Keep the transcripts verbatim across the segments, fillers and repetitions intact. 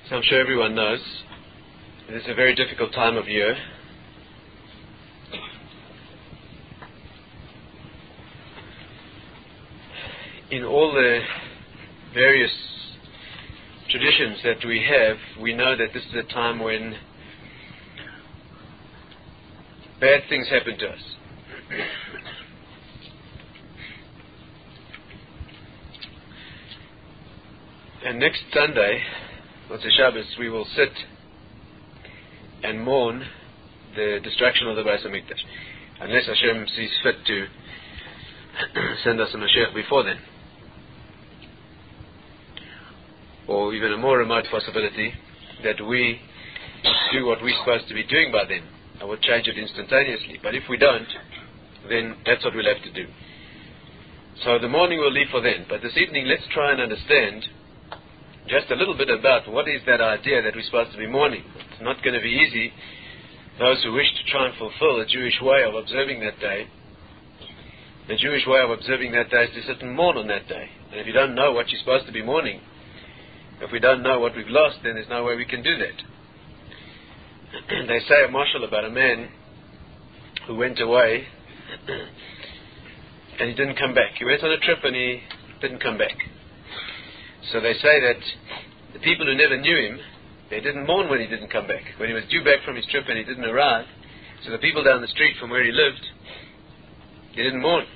So I'm sure everyone knows it is a very difficult time of year. In all the various traditions that we have, we know that this is a time when bad things happen to us. And next Sunday, Motzei Shabbos, we will sit and mourn the destruction of the Beis Hamikdash, unless Hashem sees fit to send us a Mashiach before then. Or even a more remote possibility, that we do what we're supposed to be doing by then. I will change it instantaneously. But if we don't, then that's what we'll have to do. So the morning we'll leave for then. But this evening, let's try and understand just a little bit about what is that idea that we're supposed to be mourning. It's not going to be easy. Those who wish to try and fulfill the Jewish way of observing that day, the Jewish way of observing that day is to sit and mourn on that day. And if you don't know what you're supposed to be mourning, if we don't know what we've lost, then there's no way we can do that. They say a marshal about a man who went away and he didn't come back. He went on a trip and he didn't come back. So they say that the people who never knew him, they didn't mourn when he didn't come back. When he was due back from his trip and he didn't arrive, so the people down the street from where he lived, they didn't mourn.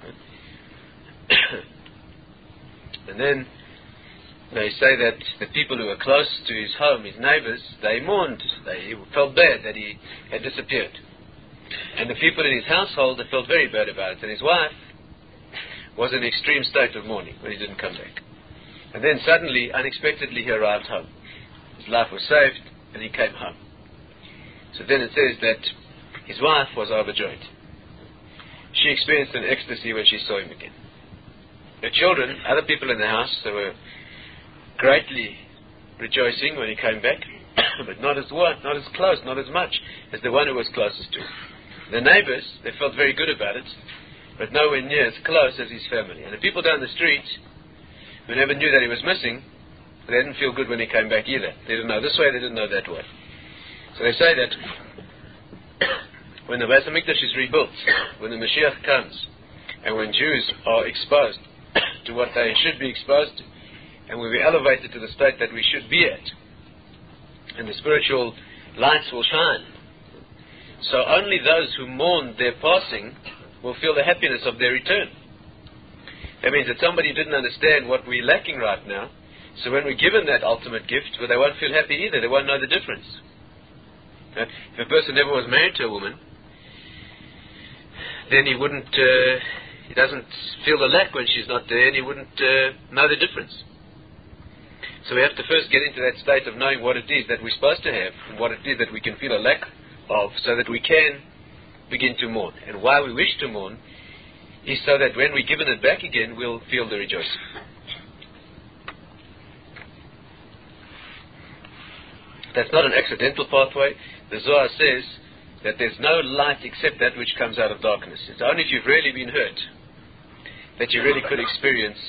And then they say that the people who were close to his home, his neighbors, they mourned. They felt bad that he had disappeared. And the people in his household, they felt very bad about it. And his wife was in an extreme state of mourning when he didn't come back. And then suddenly, unexpectedly, he arrived home. His life was saved, and he came home. So then it says that his wife was overjoyed. She experienced an ecstasy when she saw him again. The children, other people in the house, they were greatly rejoicing when he came back, but not as one, not as close, not as much as the one who was closest to him. The neighbors, they felt very good about it, but nowhere near as close as his family. And the people down the street, who never knew that he was missing, they didn't feel good when he came back either. They didn't know this way, they didn't know that way. So they say that when the Beis Hamikdash is rebuilt, when the Mashiach comes, and when Jews are exposed to what they should be exposed to, and we'll be elevated to the state that we should be at, and the spiritual lights will shine. So only those who mourn their passing will feel the happiness of their return. That means that somebody didn't understand what we're lacking right now, so when we're given that ultimate gift, well, they won't feel happy either, they won't know the difference. If a person never was married to a woman, then he wouldn't, uh, he doesn't feel the lack when she's not there, and he wouldn't uh, know the difference. So we have to first get into that state of knowing what it is that we're supposed to have, and what it is that we can feel a lack of, so that we can begin to mourn. And why we wish to mourn is so that when we're given it back again, we'll feel the rejoicing. That's not an accidental pathway. The Zohar says that there's no light except that which comes out of darkness. It's only if you've really been hurt that you really could experience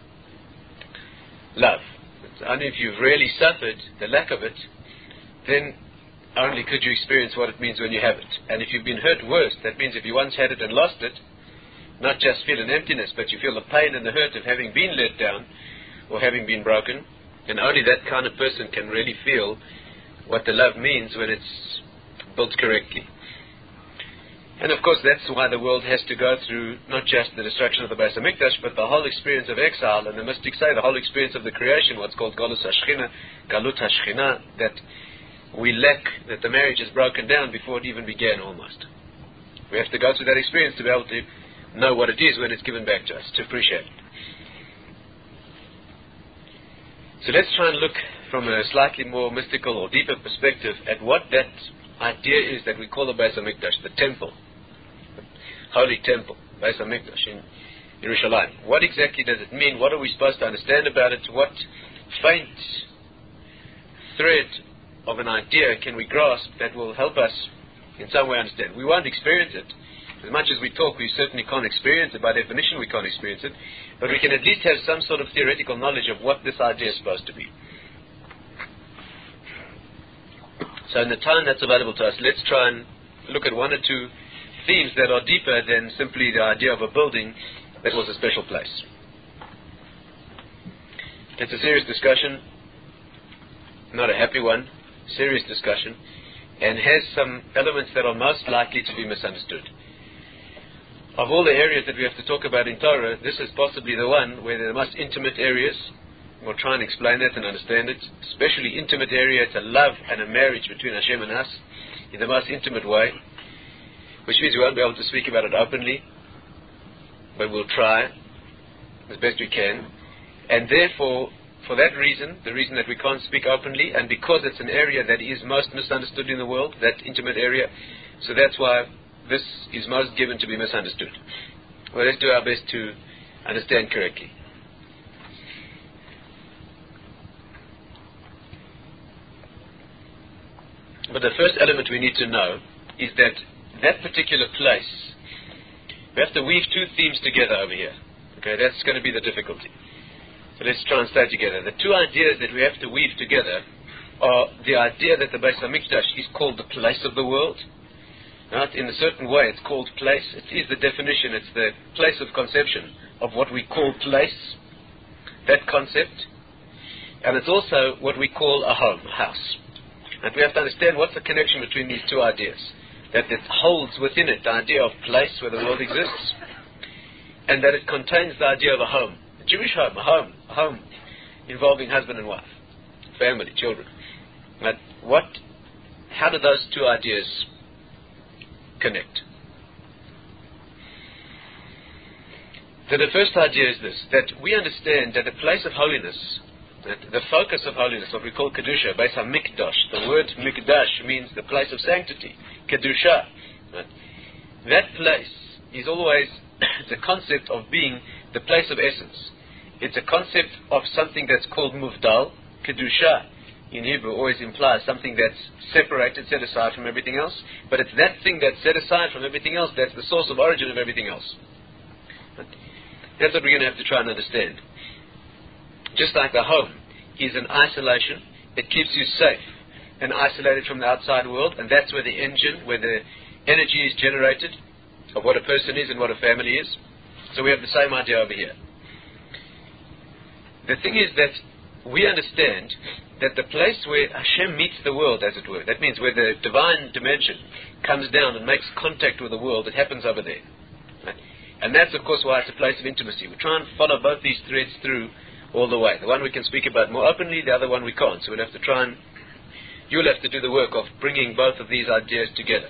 love. It's only if you've really suffered the lack of it, then only could you experience what it means when you have it. And if you've been hurt worse, that means if you once had it and lost it, not just feel an emptiness, but you feel the pain and the hurt of having been let down or having been broken. And only that kind of person can really feel what the love means when it's built correctly. And of course that's why the world has to go through not just the destruction of the Beis Hamikdash, but the whole experience of exile. And the mystics say the whole experience of the creation, what's called Golus HaShechina, Galut HaShechina, that we lack, that the marriage is broken down before it even began almost. We have to go through that experience to be able to know what it is when it's given back to us, to appreciate it. So let's try and look from a slightly more mystical or deeper perspective at what that idea is that we call the Beis Hamikdash, the temple, the holy temple, Beis Hamikdash in Yerushalayim. What exactly does it mean? What are we supposed to understand about it? What faint thread of an idea can we grasp that will help us in some way understand? We won't experience it. As much as we talk, we certainly can't experience it. By definition, we can't experience it. But we can at least have some sort of theoretical knowledge of what this idea is supposed to be. So in the time that's available to us, let's try and look at one or two themes that are deeper than simply the idea of a building that was a special place. It's a serious discussion, not a happy one, serious discussion, and has some elements that are most likely to be misunderstood. Of all the areas that we have to talk about in Torah, this is possibly the one where they're the most intimate areas. We'll try and explain that and understand it. Especially intimate area, it's a love and a marriage between Hashem and us in the most intimate way, which means we won't be able to speak about it openly, but we'll try as best we can. And therefore, for that reason, the reason that we can't speak openly, and because it's an area that is most misunderstood in the world, that intimate area, so that's why this is most given to be misunderstood. Well, let's do our best to understand correctly. But the first element we need to know is that that particular place, we have to weave two themes together over here. Okay, that's going to be the difficulty. So let's try and stay together. The two ideas that we have to weave together are the idea that the Beis HaMikdash is called the place of the world. Right? In a certain way, it's called place. It is the definition. It's the place of conception of what we call place, that concept. And it's also what we call a home, a house. And we have to understand what's the connection between these two ideas. That it holds within it the idea of place where the world exists, and that it contains the idea of a home, a Jewish home, a home, a home involving husband and wife, family, children. But what, how do those two ideas connect? So the first idea is this, that we understand that the place of holiness, that the focus of holiness, what we call Kedusha, Beis HaMikdash, the word Mikdash means the place of sanctity, Kedusha. Right? That place is always the concept of being the place of essence. It's a concept of something that's called Muvdal. Kedusha in Hebrew always implies something that's separated, set aside from everything else. But it's that thing that's set aside from everything else that's the source of origin of everything else. Right? That's what we're going to have to try and understand. Just like the home is an isolation, it keeps you safe and isolated from the outside world, and that's where the engine, where the energy is generated of what a person is and what a family is. So we have the same idea over here. The thing is that we understand that the place where Hashem meets the world, as it were, that means where the divine dimension comes down and makes contact with the world, it happens over there. Right? And that's, of course, why it's a place of intimacy. We try and follow both these threads through all the way. The one we can speak about more openly, the other one we can't. So we'll have to try and, you'll have to do the work of bringing both of these ideas together.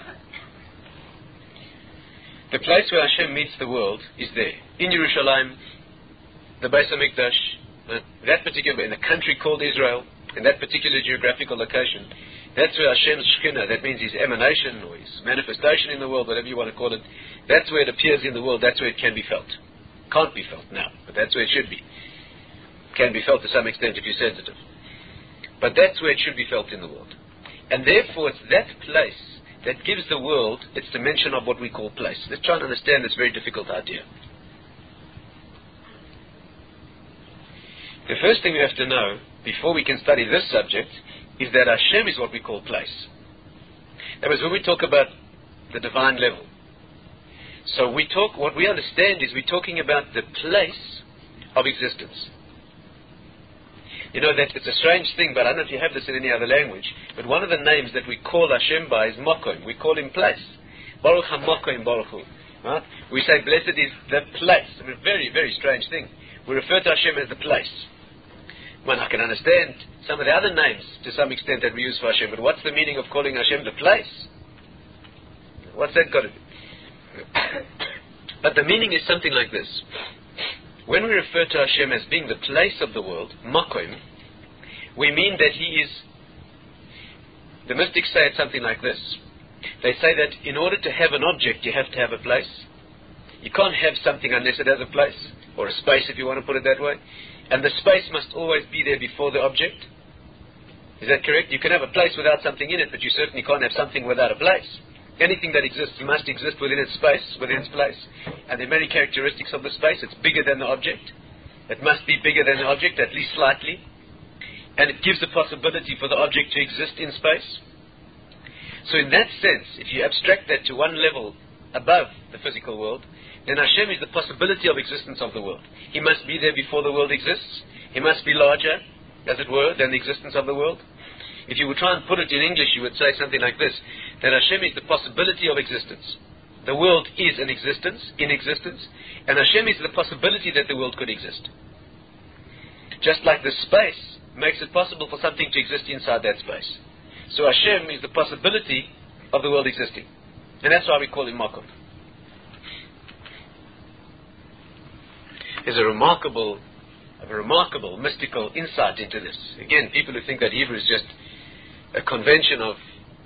The place where Hashem meets the world is there. In Yerushalayim, the Beis HaMikdash, uh, that particular, in the country called Israel, in that particular geographical location, that's where Hashem's Shekhinah, that means his emanation or his manifestation in the world, whatever you want to call it, that's where it appears in the world, that's where it can be felt. Can't be felt now, but that's where it should be. Can be felt to some extent if you're sensitive. But that's where it should be felt in the world. And therefore it's that place that gives the world its dimension of what we call place. Let's try and understand this very difficult idea. The first thing we have to know, before we can study this subject, is that Hashem is what we call place. That means when we talk about the divine level, so we talk, what we understand is we're talking about the place of existence. You know that it's a strange thing, but I don't know if you have this in any other language, but one of the names that we call Hashem by is Mokoim. We call him place. Baruch HaMokoim Baruch Hu. Right? We say blessed is the place. I mean, very, very strange thing. We refer to Hashem as the place. Well, I can understand some of the other names to some extent that we use for Hashem, but what's the meaning of calling Hashem the place? What's that got to do? But the meaning is something like this. When we refer to Hashem as being the place of the world, Makoim, we mean that He is, the mystics say it something like this. They say that in order to have an object, you have to have a place. You can't have something unless it has a place, or a space if you want to put it that way. And the space must always be there before the object. Is that correct? You can have a place without something in it, but you certainly can't have something without a place. Anything that exists must exist within its space, within its place. And there are many characteristics of the space. It's bigger than the object. It must be bigger than the object, at least slightly. And it gives the possibility for the object to exist in space. So in that sense, if you abstract that to one level above the physical world, then Hashem is the possibility of existence of the world. He must be there before the world exists. He must be larger, as it were, than the existence of the world. If you would try and put it in English, you would say something like this, that Hashem is the possibility of existence. The world is an existence, in existence, and Hashem is the possibility that the world could exist. Just like the space makes it possible for something to exist inside that space. So Hashem is the possibility of the world existing. And that's why we call him Makom. There's a remarkable, a remarkable mystical insight into this. Again, people who think that Hebrew is just a convention of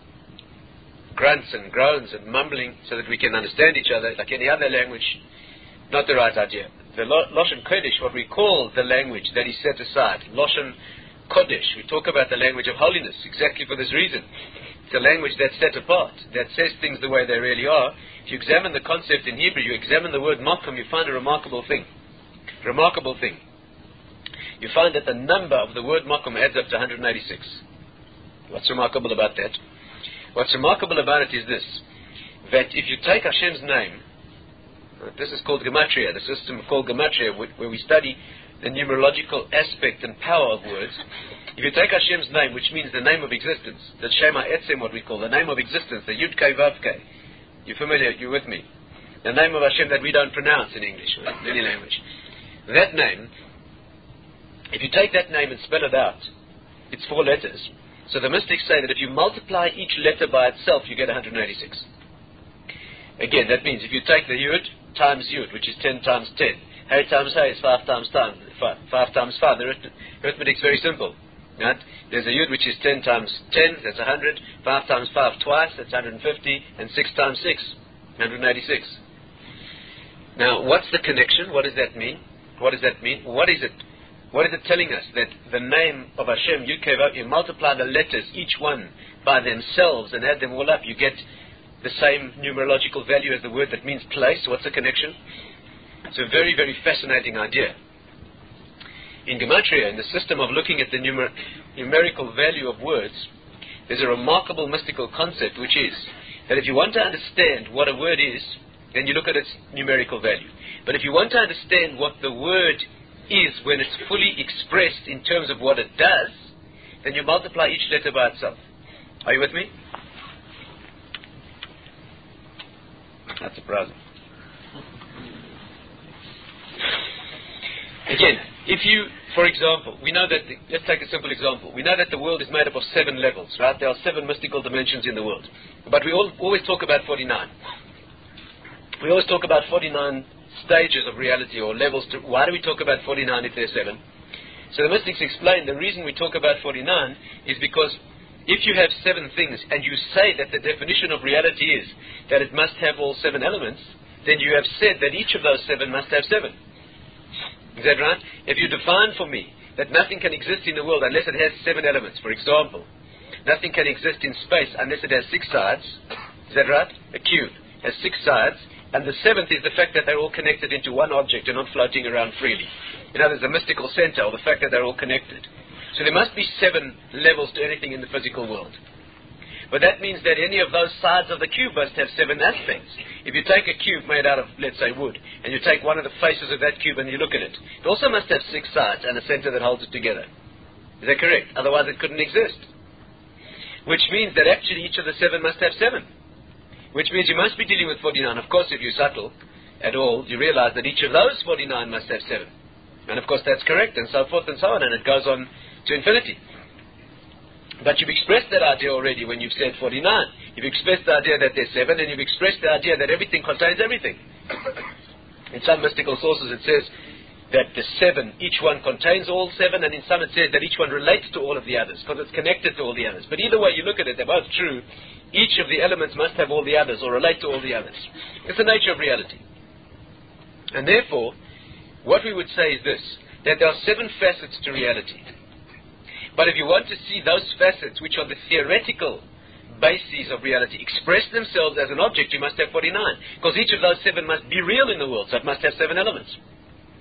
grunts and groans and mumbling so that we can understand each other like any other language, not the right idea. The Lashon Kodesh, what we call the language that is set aside, Lashon Kodesh, we talk about the language of holiness exactly for this reason. It's a language that's set apart, that says things the way they really are. If you examine the concept in Hebrew, you examine the word Makom, you find a remarkable thing. Remarkable thing. You find that the number of the word Makom adds up to one hundred eighty-six. What's remarkable about that? What's remarkable about it is this, that if you take Hashem's name, this is called Gematria, the system called Gematria, where we study the numerological aspect and power of words. If you take Hashem's name, which means the name of existence, the Shema Etzem, what we call the name of existence, the Yud Kei Vav Kei, you're familiar, you're with me? The name of Hashem that we don't pronounce in English, or in any language. That name, if you take that name and spell it out, it's four letters. So the mystics say that if you multiply each letter by itself, you get one hundred eighty-six. Again, that means if you take the Yud times Yud, which is ten times ten, Hey times Hey is five times time, five, five times five. The arithmetic is very simple. Right? There's a Yud which is ten times ten, that's one hundred. five times five twice, that's one hundred fifty. And six times six, one hundred eighty-six. Now, what's the connection? What does that mean? What does that mean? What is it? What is it telling us? That the name of Hashem, Yud Kei Vav, you multiply the letters, each one by themselves, and add them all up, you get the same numerological value as the word that means place. What's the connection? It's a very, very fascinating idea. In Gematria, in the system of looking at the numer- numerical value of words, there's a remarkable mystical concept, which is that if you want to understand what a word is, then you look at its numerical value. But if you want to understand what the word is when it's fully expressed in terms of what it does, then you multiply each letter by itself. Are you with me? That's surprising. Again, if you, for example, we know that, the, let's take a simple example. We know that the world is made up of seven levels, right? There are seven mystical dimensions in the world. But we all, always talk about forty-nine. We always talk about forty-nine stages of reality or levels. To, why do we talk about forty-nine if there's seven? So the mystics explain the reason we talk about forty-nine is because if you have seven things and you say that the definition of reality is that it must have all seven elements, then you have said that each of those seven must have seven. Is that right? If you define for me that nothing can exist in the world unless it has seven elements, for example, nothing can exist in space unless it has six sides. Is that right? A cube has six sides, and the seventh is the fact that they're all connected into one object and not floating around freely. You know, there's a mystical center, or the fact that they're all connected. So there must be seven levels to anything in the physical world. But that means that any of those sides of the cube must have seven aspects. If you take a cube made out of, let's say, wood, and you take one of the faces of that cube and you look at it, it also must have six sides and a center that holds it together. Is that correct? Otherwise it couldn't exist. Which means that actually each of the seven must have seven. Which means you must be dealing with forty-nine. Of course, if you're subtle at all, you realize that each of those forty-nine must have seven. And of course that's correct, and so forth and so on, and it goes on to infinity. But you've expressed that idea already when you've said forty-nine. You've expressed the idea that there's seven, and you've expressed the idea that everything contains everything. In some mystical sources it says that the seven, each one contains all seven, and in some it says that each one relates to all of the others, because it's connected to all the others. But either way you look at it, they're both true. Each of the elements must have all the others, or relate to all the others. It's the nature of reality. And therefore, what we would say is this, that there are seven facets to reality. But if you want to see those facets, which are the theoretical bases of reality, express themselves as an object, you must have forty-nine. Because each of those seven must be real in the world, so it must have seven elements.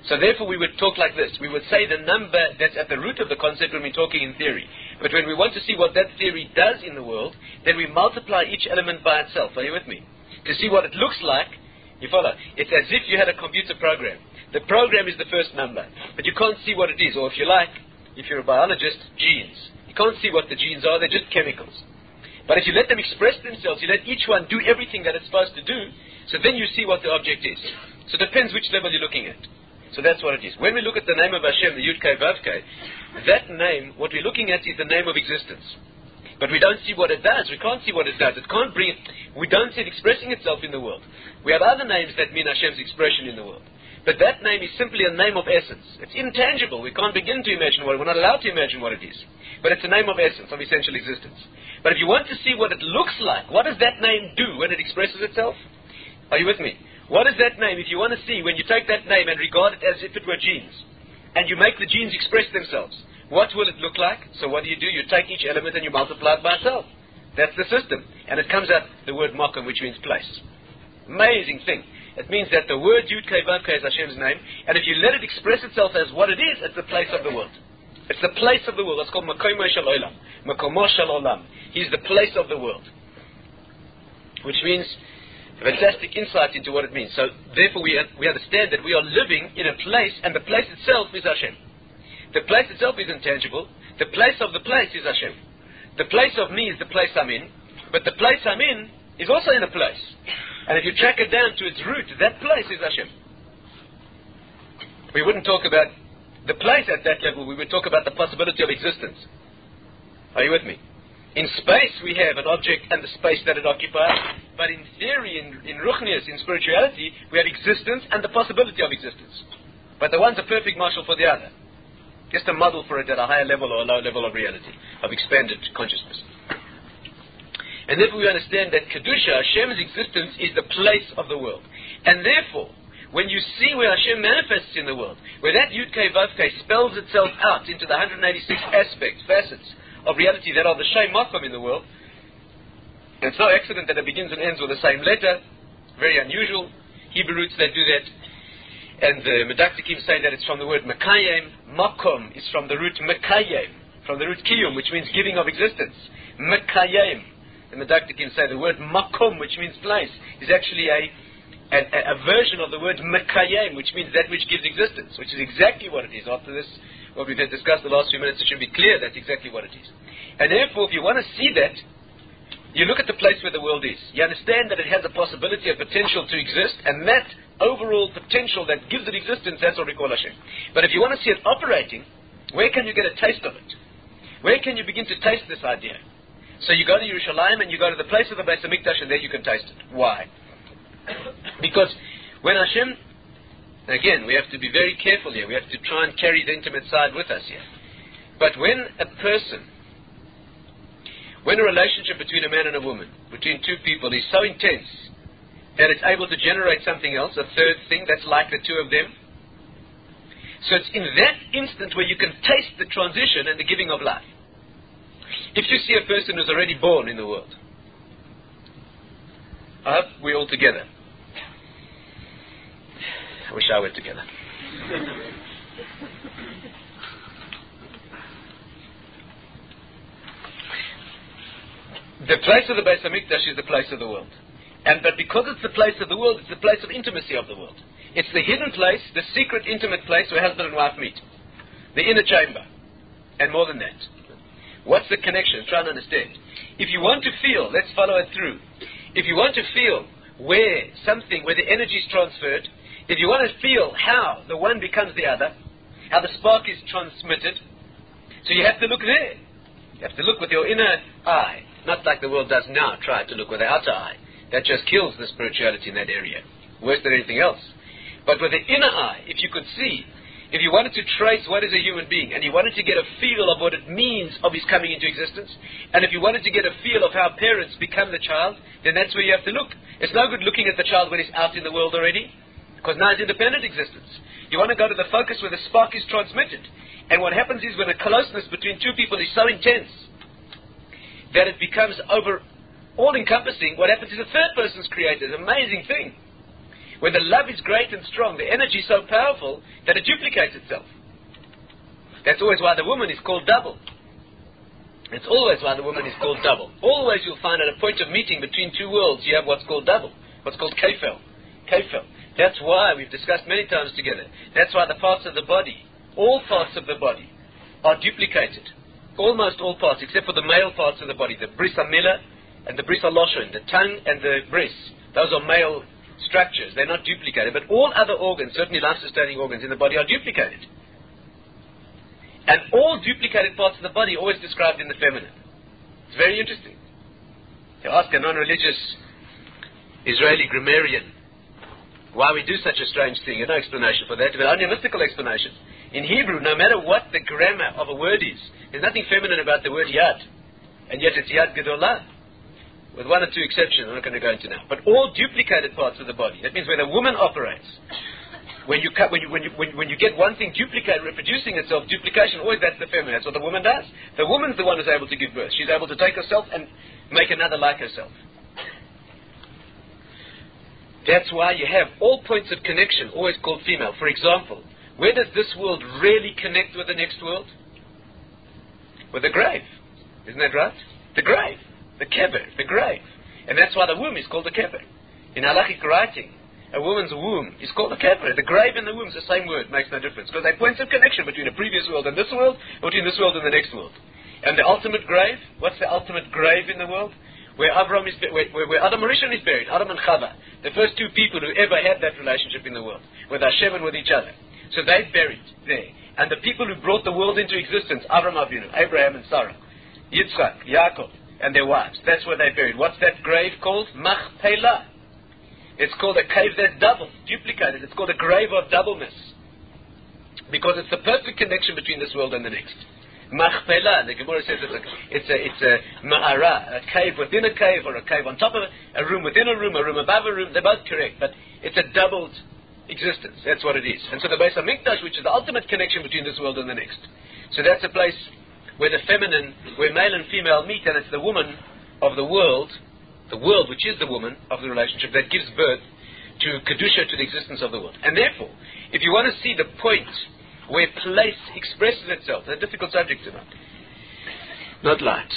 So therefore we would talk like this. We would say the number that's at the root of the concept when we're talking in theory. But when we want to see what that theory does in the world, then we multiply each element by itself. Are you with me? To see what it looks like, you follow? It's as if you had a computer program. The program is the first number, but you can't see what it is. Or if you like, if you're a biologist, genes. You can't see what the genes are, they're just chemicals. But if you let them express themselves, you let each one do everything that it's supposed to do, so then you see what the object is. So it depends which level you're looking at. So that's what it is. When we look at the name of Hashem, the Yud Kei Vav Kei, that name, what we're looking at is the name of existence. But we don't see what it does. We can't see what it does. It can't bring it. We don't see it expressing itself in the world. We have other names that mean Hashem's expression in the world. But that name is simply a name of essence. It's intangible. We can't begin to imagine what it is. We're not allowed to imagine what it is. But it's a name of essence, of essential existence. But if you want to see what it looks like, what does that name do when it expresses itself? Are you with me? What is that name? If you want to see, when you take that name and regard it as if it were genes, and you make the genes express themselves, what will it look like? So what do you do? You take each element and you multiply it by itself. That's the system. And it comes out the word makom, which means place. Amazing thing. It means that the word Yud Kei Vav Kei is Hashem's name, and if you let it express itself as what it is, it's the place of the world. It's the place of the world. That's called Makomo Shel Olam. Makomo Shel Olam. He's the place of the world. Which means fantastic insight into what it means. So therefore we, we understand that we are living in a place, and the place itself is Hashem. The place itself is intangible. The place of the place is Hashem. The place of me is the place I'm in, but the place I'm in is also in a place. And if you track it down to its root, that place is Hashem. We wouldn't talk about the place at that level. We would talk about the possibility of existence. Are you with me? In space, we have an object and the space that it occupies. But in theory, in, in ruchnius, in spirituality, we have existence and the possibility of existence. But the one's a perfect marshal for the other. Just a model for it at a higher level or a lower level of reality, of expanded consciousness. And therefore we understand that Kedusha, Hashem's existence, is the place of the world. And therefore, when you see where Hashem manifests in the world, where that Yud Kei Vav Kei spells itself out into the one hundred eighty-six aspects, facets of reality that are the Shem Makom in the world, and it's no accident that it begins and ends with the same letter, very unusual. Hebrew roots that do that. And the Medaktikim say that it's from the word Mekayim. Makom is from the root Mekayim, from the root Kiyum, which means giving of existence. Mekayim. The Medaktikim say the word Makom, which means place, is actually a, a, a version of the word Mekayim, which means that which gives existence, which is exactly what it is. After this, what we've discussed the last few minutes, it should be clear that's exactly what it is. And therefore, if you want to see that, you look at the place where the world is. You understand that it has a possibility, a potential to exist, and that overall potential that gives it existence, that's what we call Hashem. But if you want to see it operating, where can you get a taste of it? Where can you begin to taste this idea? So you go to Yerushalayim and you go to the place of the Beis HaMikdash, and there you can taste it. Why? Because when Hashem, again, we have to be very careful here. We have to try and carry the intimate side with us here. But when a person, when a relationship between a man and a woman, between two people, is so intense that it's able to generate something else, a third thing that's like the two of them. So it's in that instant where you can taste the transition and the giving of life. If you see a person who's already born in the world, I hope we're all together. I wish I were together. The place of the Beis HaMikdash is the place of the world. And but because it's the place of the world, it's the place of intimacy of the world. It's the hidden place, the secret, intimate place where husband and wife meet. The inner chamber. And more than that. What's the connection? Try and understand. If you want to feel, let's follow it through. If you want to feel where something, where the energy is transferred, if you want to feel how the one becomes the other, how the spark is transmitted, so you have to look there. You have to look with your inner eye. Not like the world does now, try to look with the outer eye. That just kills the spirituality in that area. Worse than anything else. But with the inner eye, if you could see, if you wanted to trace what is a human being, and you wanted to get a feel of what it means of his coming into existence, and if you wanted to get a feel of how parents become the child, then that's where you have to look. It's no good looking at the child when he's out in the world already, because now it's independent existence. You want to go to the focus where the spark is transmitted. And what happens is when a closeness between two people is so intense that it becomes over all-encompassing, what happens is a third person's created. An amazing thing. When the love is great and strong, the energy is so powerful that it duplicates itself. That's always why the woman is called double. It's always why the woman is called double. Always you'll find at a point of meeting between two worlds, you have what's called double. What's called kefel. Kefel. That's why we've discussed many times together. That's why the parts of the body, all parts of the body, are duplicated. Almost all parts, except for the male parts of the body, the bris hamila and the bris haloshon, the tongue and the bris. Those are male structures. They're not duplicated. But all other organs, certainly life-sustaining organs in the body, are duplicated. And all duplicated parts of the body are always described in the feminine. It's very interesting. You ask a non-religious Israeli grammarian why we do such a strange thing. There's no explanation for that, but only a mystical explanation. In Hebrew, no matter what the grammar of a word is, there's nothing feminine about the word yad. And yet it's yad gedolah. With one or two exceptions, I'm not going to go into now. But all duplicated parts of the body. That means when a woman operates, when you cut, when you when you when, when you get one thing duplicated, reproducing itself, duplication, always that's the feminine. That's what the woman does. The woman's the one who's able to give birth. She's able to take herself and make another like herself. That's why you have all points of connection, always called female. For example, where does this world really connect with the next world? With the grave. Isn't that right? The grave. The kever, the grave. And that's why the womb is called the kever. In halachic writing, a woman's womb is called the kever. The grave and the womb is the same word, makes no difference. Because they're points of connection between the previous world and this world, or between this world and the next world. And the ultimate grave, what's the ultimate grave in the world? Where Avram is, where, where, where Adam Rishon is buried, Adam and Chava, the first two people who ever had that relationship in the world, with Hashem and with each other. So they're buried there. And the people who brought the world into existence, Avram Avinu, Abraham and Sarah, Yitzchak, Yaakov, and their wives. That's where they're buried. What's that grave called? Machpelah. It's called a cave that's double, duplicated. It's called a grave of doubleness. Because it's the perfect connection between this world and the next. Machpelah, the Gemara says it's a, it's a, it's a ma'ara, a cave within a cave, or a cave on top of a, a room within a room, a room above a room. They're both correct, but it's a doubled existence. That's what it is. And so the Beis HaMikdash, which is the ultimate connection between this world and the next. So that's a place where the feminine, where male and female meet, and it's the woman of the world, the world which is the woman of the relationship, that gives birth to Kedusha, to the existence of the world. And therefore, if you want to see the point where place expresses itself, it's a difficult subject tonight, not light.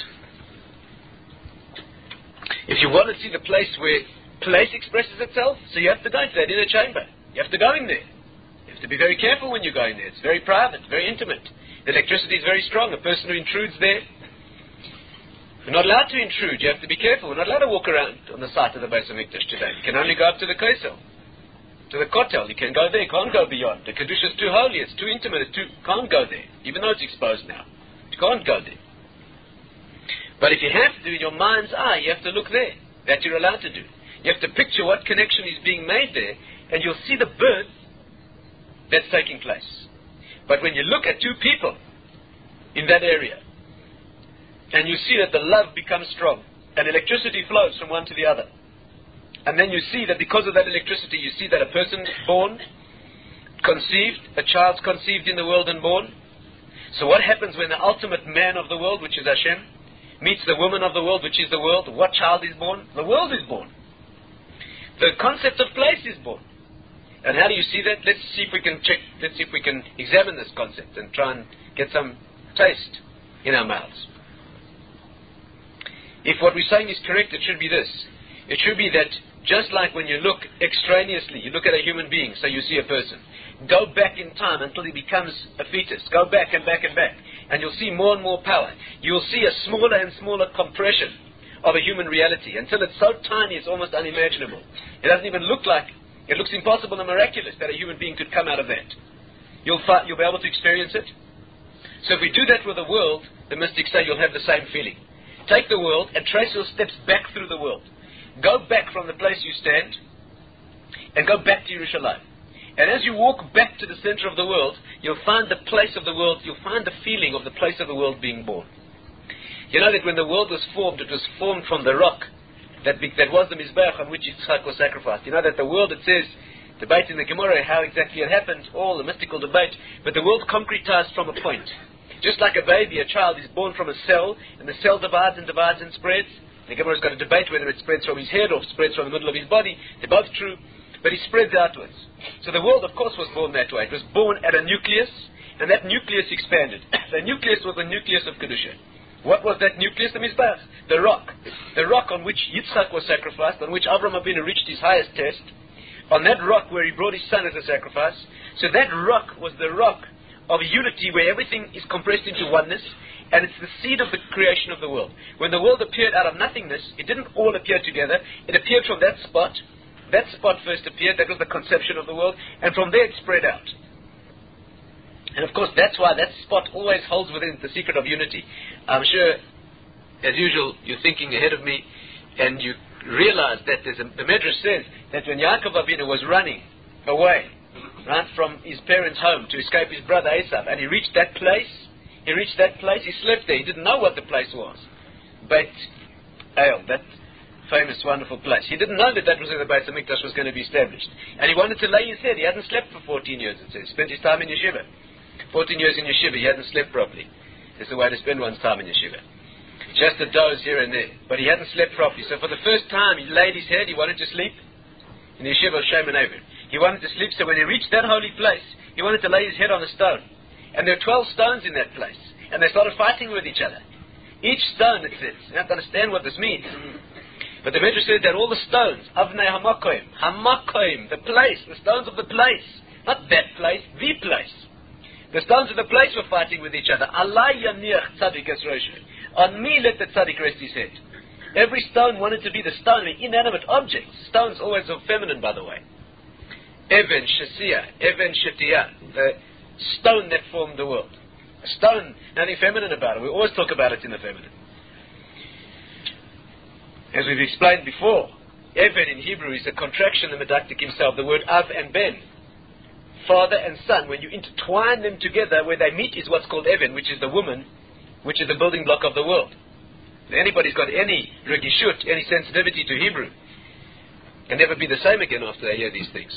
If you want to see the place where place expresses itself, so you have to go into that inner chamber. You have to go in there. You have to be very careful when you go in there. It's very private, very intimate. The electricity is very strong. A person who intrudes there, you're not allowed to intrude. You have to be careful. We're not allowed to walk around on the site of the Beis HaMikdash today. You can only go up to the Kosel, to the Kotel. You can go there. You can't go beyond. The Kedusha is too holy. It's too intimate. It's too, can't go there. Even though it's exposed now. You can't go there. But if you have to, in your mind's eye, you have to look there. That you're allowed to do. You have to picture what connection is being made there, and you'll see the birth that's taking place. But when you look at two people in that area, and you see that the love becomes strong, and electricity flows from one to the other, and then you see that because of that electricity, you see that a person is born, conceived, a child's conceived in the world and born. So what happens when the ultimate man of the world, which is Hashem, meets the woman of the world, which is the world? What child is born? The world is born. The concept of place is born. And how do you see that? Let's see if we can check, let's see if we can examine this concept and try and get some taste in our mouths. If what we're saying is correct, it should be this. It should be that just like when you look extraneously, you look at a human being, so you see a person, go back in time until he becomes a fetus. Go back and back and back. And you'll see more and more power. You'll see a smaller and smaller compression of a human reality until it's so tiny it's almost unimaginable. It doesn't even look like, it looks impossible and miraculous that a human being could come out of that. You'll, fi- you'll be able to experience it. So if we do that with the world, the mystics say you'll have the same feeling. Take the world and trace your steps back through the world. Go back from the place you stand and go back to Yerushalayim. And as you walk back to the center of the world, you'll find the place of the world, you'll find the feeling of the place of the world being born. You know that when the world was formed, it was formed from the rock that, be, that was the Mizbeach on which Yitzchak was sacrificed. You know that the world, it says, debate in the Gemara how exactly it happened, all the mystical debate, but the world concretized from a point. Just like a baby, a child is born from a cell, and the cell divides and divides and spreads. The Gemara's got a debate whether it spreads from his head or spreads from the middle of his body. They're both true. but it spreads outwards. So the world, of course, was born that way. It was born at a nucleus, and that nucleus expanded. The nucleus was the nucleus of Kedusha. What was that nucleus? The Mizbach, the rock. The rock on which Yitzchak was sacrificed, on which Avraham Avinu reached his highest test, on that rock where he brought his son as a sacrifice. So that rock was the rock of unity where everything is compressed into oneness, and it's the seed of the creation of the world. When the world appeared out of nothingness, it didn't all appear together. It appeared from that spot. That spot first appeared. That was the conception of the world, and from there it spread out. And of course, that's why that spot always holds within the secret of unity. I'm sure, as usual, you're thinking ahead of me, and you realize that there's a, the Medrash says that when Yaakov Avinu was running away, right, from his parents' home to escape his brother Esav, and he reached that place, he reached that place, he slept there. He didn't know what the place was. Beit El, that famous, wonderful place. He didn't know that that was where the Beit HaMikdash was going to be established. And he wanted to lay his head. He hadn't slept for fourteen years, it says. He spent his time in yeshiva. fourteen years in yeshiva, he hadn't slept properly. It's the way to spend one's time in yeshiva. Just a doze here and there. But he hadn't slept properly. So for the first time, he laid his head, he wanted to sleep in the yeshiva of Shem and Avin. He wanted to sleep, so when he reached that holy place, he wanted to lay his head on a stone. And there were twelve stones in that place. And they started fighting with each other. Each stone, it says. You have to understand what this means. But the Medrash said that all the stones, Avnei Hamakoim, Hamakoim, the place, the stones of the place, not that place, the place. The stones of the place were fighting with each other. Allah yaniach tzadik es roshu. On me let the tzadik rest his head. Every stone wanted to be the stone, the inanimate object. Stones always are feminine, by the way. Even Shasiya, Even Shetiyah, the stone that formed the world. A stone, nothing feminine about it. We always talk about it in the feminine. As we've explained before, Even in Hebrew is a contraction, the Medaktik himself, the word Av and Ben. Father and son, when you intertwine them together, where they meet is what's called Even, which is the woman, which is the building block of the world. If anybody's got any regishut, any sensitivity to Hebrew, can never be the same again after they hear these things.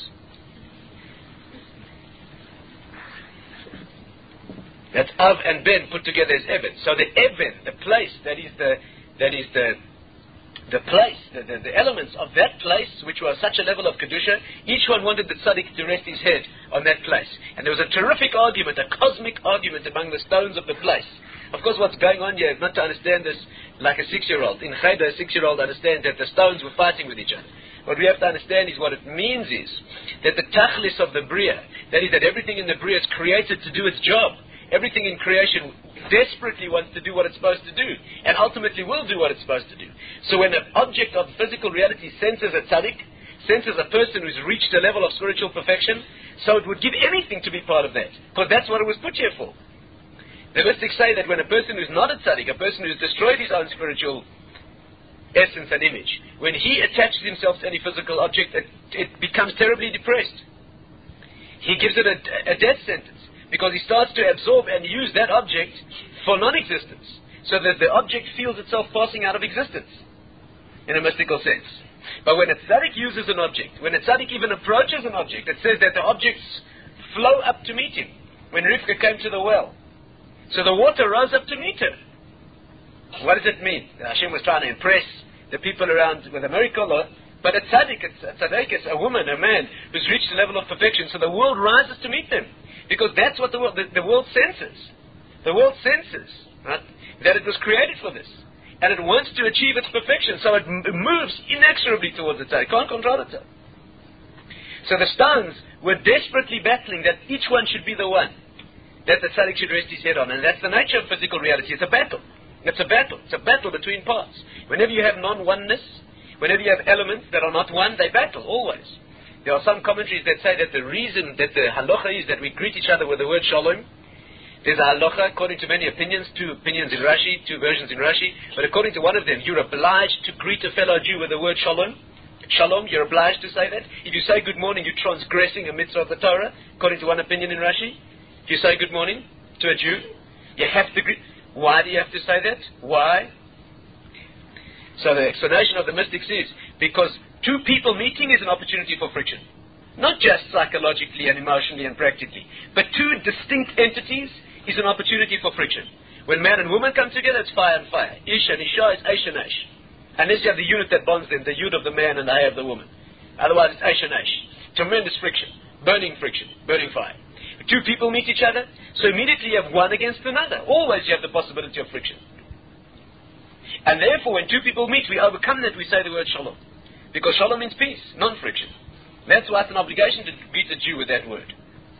That's Av and Ben put together as Even. So the Even, the place, that is the that is the the place, the, the, the elements of that place, which was such a level of Kedusha, each one wanted the tzaddik to rest his head on that place. And there was a terrific argument, a cosmic argument among the stones of the place. Of course, what's going on here, not to understand this like a six-year-old. In Cheder, a six-year-old understands that the stones were fighting with each other. What we have to understand is what it means is that the tachlis of the Bria, that is that everything in the Bria is created to do its job. Everything in creation desperately wants to do what it's supposed to do, and ultimately will do what it's supposed to do. So when an object of physical reality senses a tzaddik, senses a person who's reached a level of spiritual perfection, so it would give anything to be part of that, because that's what it was put here for. The mystics say that when a person who's not a tzaddik, a person who's destroyed his own spiritual essence and image, when he attaches himself to any physical object, it, it becomes terribly depressed. He gives it a, a death sentence, because he starts to absorb and use that object for non-existence, so that the object feels itself passing out of existence, in a mystical sense. But when a tzaddik uses an object, when a tzaddik even approaches an object, it says that the objects flow up to meet him. When Rivka came to the well, so the water rose up to meet her. What does it mean? Hashem was trying to impress the people around with a miracle, or, but a tzaddik, a tzaddik, a woman, a man who's reached a level of perfection, so the world rises to meet them. Because that's what the world, the, the world senses. The world senses, right, that it was created for this. And it wants to achieve its perfection, so it m- moves inexorably towards the tzaddik. It can't control itself. So the stones were desperately battling that each one should be the one that the tzaddik should rest his head on. And that's the nature of physical reality. It's a battle. It's a battle. It's a battle between parts. Whenever you have non-oneness, whenever you have elements that are not one, they battle, always. There are some commentaries that say that the reason that the halacha is that we greet each other with the word shalom. There's a halacha, according to many opinions, two opinions in Rashi, two versions in Rashi, but according to one of them, you're obliged to greet a fellow Jew with the word shalom. Shalom, you're obliged to say that. If you say good morning, you're transgressing a mitzvah of the Torah, according to one opinion in Rashi. If you say good morning to a Jew, you have to greet. Why do you have to say that? Why? So the explanation of the mystics is because two people meeting is an opportunity for friction. Not just psychologically and emotionally and practically, but two distinct entities is an opportunity for friction. When man and woman come together, it's fire and fire. Ish and Isha is Aish and Aish. Unless you have the unit that bonds them, the yud of the man and the hay of the woman. Otherwise, it's Aish and Aish. tremendous friction, burning friction, burning fire. Two people meet each other, so immediately you have one against another. Always you have the possibility of friction. And therefore, when two people meet, we overcome that, we say the word shalom. Because shalom means peace, non-friction. That's why it's an obligation to greet the Jew with that word.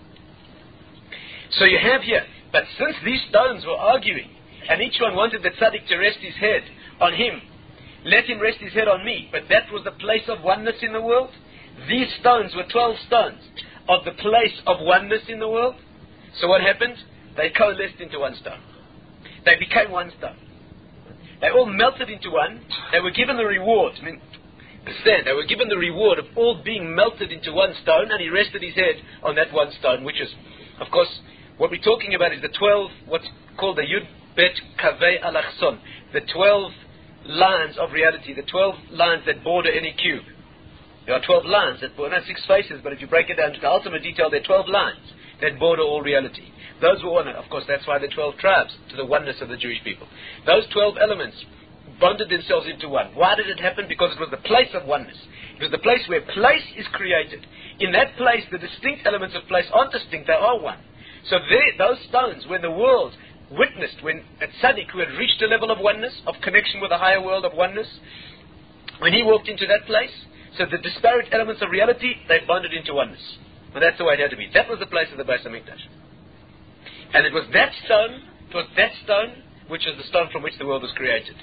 So you have here, but since these stones were arguing, and each one wanted the tzaddik to rest his head on him, let him rest his head on me, but that was the place of oneness in the world. These stones were twelve stones of the place of oneness in the world. So what happened? They coalesced into one stone. They became one stone. They all melted into one. They were given the reward. I mean, understand, they were given the reward of all being melted into one stone, and he rested his head on that one stone, which is, of course, what we're talking about is the twelve, what's called the Yud Bet Kavei Alachson, the twelve lines of reality, the twelve lines that border any cube. There are twelve lines that border, not six faces, but if you break it down to the ultimate detail, there are twelve lines that border all reality. Those were one, of course, that's why the twelve tribes, to the oneness of the Jewish people. Those twelve elements bonded themselves into one. Why did it happen? Because it was the place of oneness. It was the place where place is created. In that place, the distinct elements of place aren't distinct, they are one. So there, those stones, when the world witnessed, when a tzaddik who had reached a level of oneness, of connection with a higher world of oneness, when he walked into that place, so the disparate elements of reality, they bonded into oneness. And that's the way it had to be. That was the place of the Beis HaMikdash. And it was that stone, it was that stone, which is the stone from which the world was created.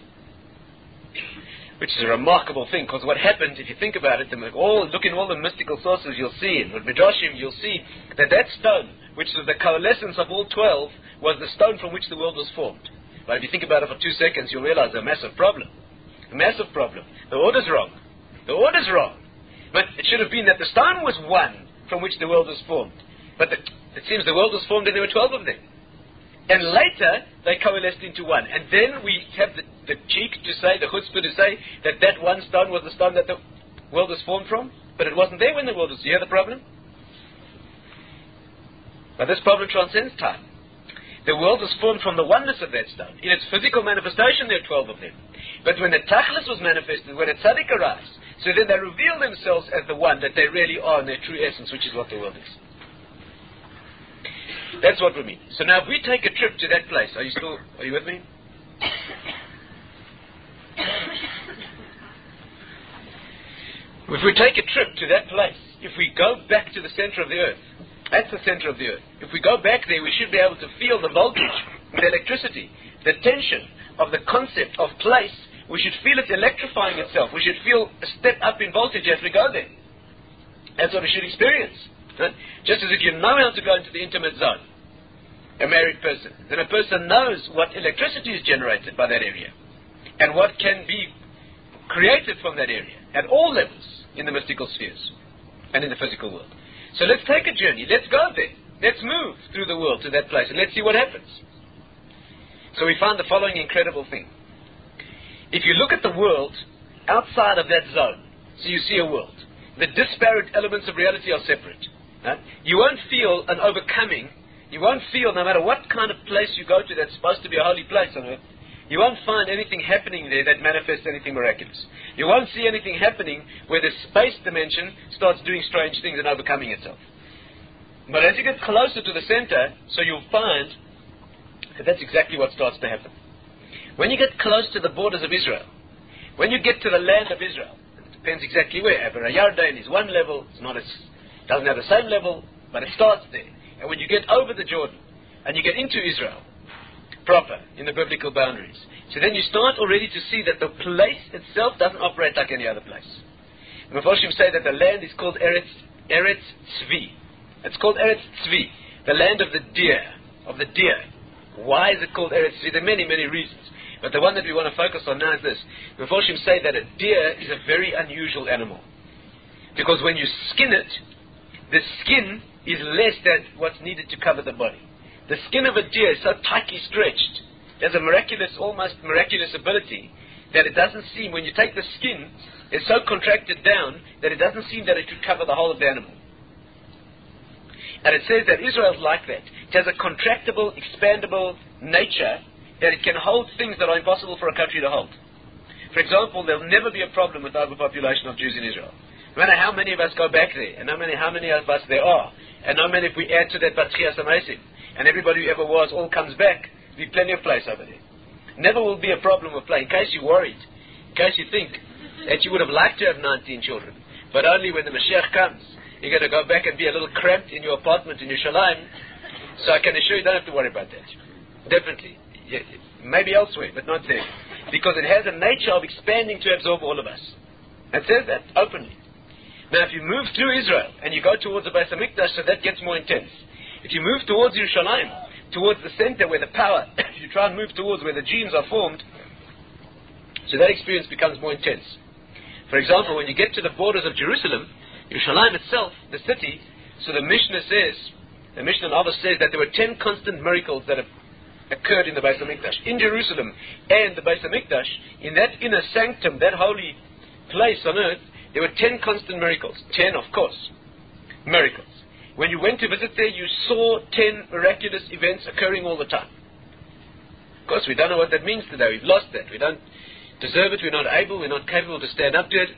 Which is a remarkable thing, because what happened, if you think about it, all, look in all the mystical sources you'll see, in Midrashim you'll see that that stone, which was the coalescence of all twelve, was the stone from which the world was formed. But if you think about it for two seconds, you'll realize a massive problem. A massive problem. The order's wrong. The order's wrong. But it should have been that the stone was one from which the world was formed. But the, it seems the world was formed and there were twelve of them. And later, they coalesced into one. And then we have the, the cheek to say, the chutzpah to say, that that one stone was the stone that the world was formed from. But it wasn't there when the world was. You hear the problem? But this problem transcends time. The world was formed from the oneness of that stone. In its physical manifestation, there are twelve of them. But when the tachlis was manifested, when a tzaddik arrives, so then they reveal themselves as the one that they really are in their true essence, which is what the world is. That's what we mean. So now if we take a trip to that place, are you still, are you with me? If we take a trip to that place, if we go back to the center of the earth, that's the center of the earth. If we go back there, we should be able to feel the voltage, the electricity, the tension of the concept of place. We should feel it electrifying itself. We should feel a step up in voltage as we go there. That's what we should experience. Right? Just as if you know how to go into the intimate zone, a married person, then a person knows what electricity is generated by that area and what can be created from that area at all levels in the mystical spheres and in the physical world. So let's take a journey. Let's go there. Let's move through the world to that place and let's see what happens. So we found the following incredible thing. If you look at the world outside of that zone, so you see a world, the disparate elements of reality are separate. Right? You won't feel an overcoming. You won't feel, no matter what kind of place you go to that's supposed to be a holy place on earth, you won't find anything happening there that manifests anything miraculous. You won't see anything happening where the space dimension starts doing strange things and overcoming itself. But as you get closer to the center, so you'll find that that's exactly what starts to happen. When you get close to the borders of Israel, when you get to the land of Israel, it depends exactly where. Aber Yarden is one level, it's not as, doesn't have the same level, but it starts there. And when you get over the Jordan, and you get into Israel, proper, in the biblical boundaries, so then you start already to see that the place itself doesn't operate like any other place. The Mephoshim say that the land is called Eretz, Eretz Tzvi. It's called Eretz Tzvi, the land of the deer, of the deer. Why is it called Eretz Tzvi? There are many, many reasons. But the one that we want to focus on now is this. The Mephoshim say that a deer is a very unusual animal. Because when you skin it, the skin is less than what's needed to cover the body. The skin of a deer is so tightly stretched. There's a miraculous, almost miraculous ability that it doesn't seem, when you take the skin, it's so contracted down that it doesn't seem that it could cover the whole of the animal. And it says that Israel's like that. It has a contractible, expandable nature that it can hold things that are impossible for a country to hold. For example, there'll never be a problem with overpopulation of Jews in Israel. No matter how many of us go back there, and no matter how many of us there are, and no matter if we add to that Batchias Amesim, and everybody who ever was all comes back, there'll be plenty of place over there. Never will be a problem with play. In case you're worried, in case you think that you would have liked to have nineteen children, but only when the Mashiach comes, you're going to go back and be a little cramped in your apartment in Yerushalayim. So I can assure you, you don't have to worry about that. Definitely. Yeah, maybe elsewhere, but not there. Because it has a nature of expanding to absorb all of us. It says that openly. Now, if you move through Israel and you go towards the Beis HaMikdash, so that gets more intense. If you move towards Yerushalayim, towards the center where the power, if you try and move towards where the genes are formed, so that experience becomes more intense. For example, when you get to the borders of Jerusalem, Yerushalayim itself, the city, so the Mishnah says, the Mishnah Avos says that there were ten constant miracles that have occurred in the Beis HaMikdash. In Jerusalem and the Beis HaMikdash, in that inner sanctum, that holy place on earth, there were ten constant miracles. Ten, of course, miracles. When you went to visit there, you saw ten miraculous events occurring all the time. Of course, we don't know what that means today. We've lost that. We don't deserve it. We're not able. We're not capable to stand up to it.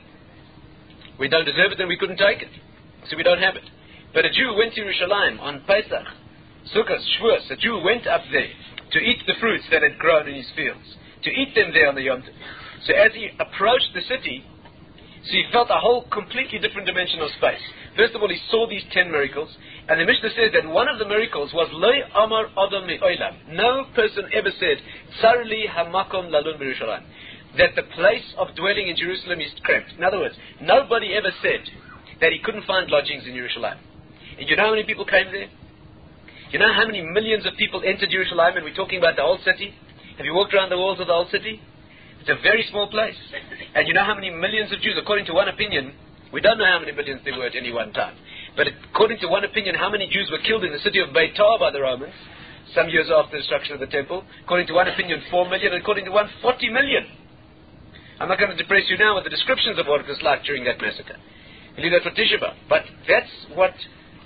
We don't deserve it, and we couldn't take it. So we don't have it. But a Jew went to Yerushalayim on Pesach, Sukkot, Shavuos. A Jew went up there to eat the fruits that had grown in his fields, to eat them there on the Yom Tov. So as he approached the city, so he felt a whole completely different dimension of space. First of all, he saw these ten miracles, and the Mishnah says that one of the miracles was Loi Amar Adam Me'olam. No person ever said, Tsarli Hamakom Lalun B'Yerushalayim, that the place of dwelling in Jerusalem is cramped. In other words, nobody ever said that he couldn't find lodgings in Yerushalayim. And you know how many people came there? You know how many millions of people entered Yerushalayim, and we're talking about the old city? Have you walked around the walls of the old city? It's a very small place. And you know how many millions of Jews, according to one opinion, we don't know how many millions there were at any one time, but according to one opinion, how many Jews were killed in the city of Beitar by the Romans, some years after the destruction of the temple? According to one opinion, four million, and according to one, forty million. I'm not going to depress you now with the descriptions of what it was like during that massacre. We'll leave that for Tisha B'Av. But that's what...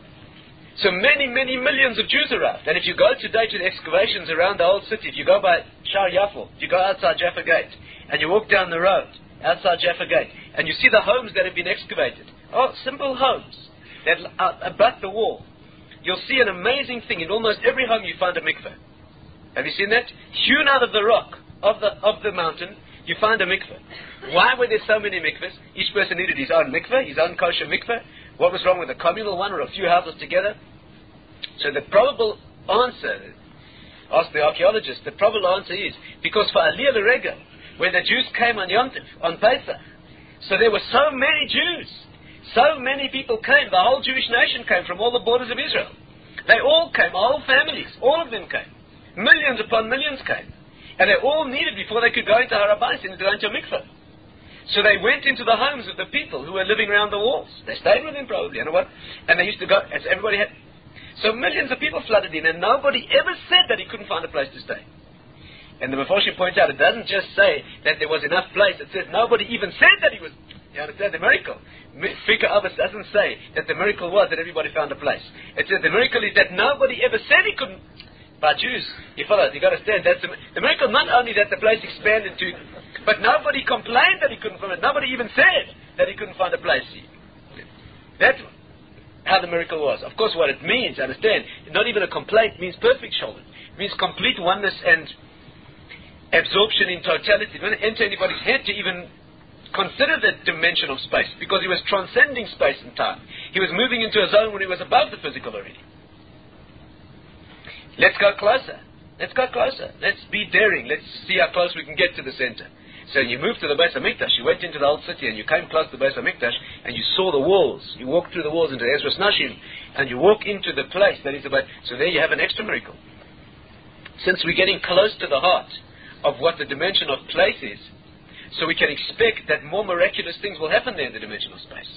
So many, many millions of Jews arrived. And if you go today to the excavations around the old city, if you go by Shar Yafo, if you go outside Jaffa Gate, and you walk down the road outside Jaffa Gate, and you see the homes that have been excavated, oh, simple homes that abut the wall, you'll see an amazing thing. In almost every home you find a mikveh. Have you seen that? Hewn out of the rock of the of the mountain, you find a mikveh. Why were there so many mikvehs? Each person needed his own mikveh, his own kosher mikveh. What was wrong with a communal one or a few houses together? So the probable answer, ask the archaeologists, the probable answer is, because for Aliyah L'Rega, when the Jews came on Yom Tov, on Pesach, so there were so many Jews, so many people came, the whole Jewish nation came from all the borders of Israel. They all came, whole families, all of them came. Millions upon millions came. And they all needed, before they could go into Har HaBayis, to go into a mikveh. So they went into the homes of the people who were living around the walls. They stayed with them probably, you know what? And they used to go, as everybody had. So millions of people flooded in, and nobody ever said that he couldn't find a place to stay. And the Meforshim points out, it doesn't just say that there was enough place. It says nobody even said that he was. You understand the miracle? Fikar Abbas doesn't say that the miracle was that everybody found a place. It says the miracle is that nobody ever said he couldn't. But Jews, you follow, you got to understand, that's the, the miracle. Not only that the place expanded to, but nobody complained that he couldn't find it. Nobody even said that he couldn't find a place. That's how the miracle was. Of course, what it means, understand, not even a complaint means perfect shalom. It means complete oneness and absorption in totality. It didn't enter anybody's head to even consider that dimension of space, because he was transcending space and time. He was moving into a zone when he was above the physical already. Let's go closer. Let's go closer. Let's be daring. Let's see how close we can get to the center. So you moved to the Beis HaMikdash, you went into the old city, and you came close to the Beis HaMikdash, and you saw the walls. You walked through the walls into Ezras Nashim, and you walk into the place that is about. So there you have an extra miracle. Since we're getting close to the heart of what the dimension of place is, so we can expect that more miraculous things will happen there in the dimension of space.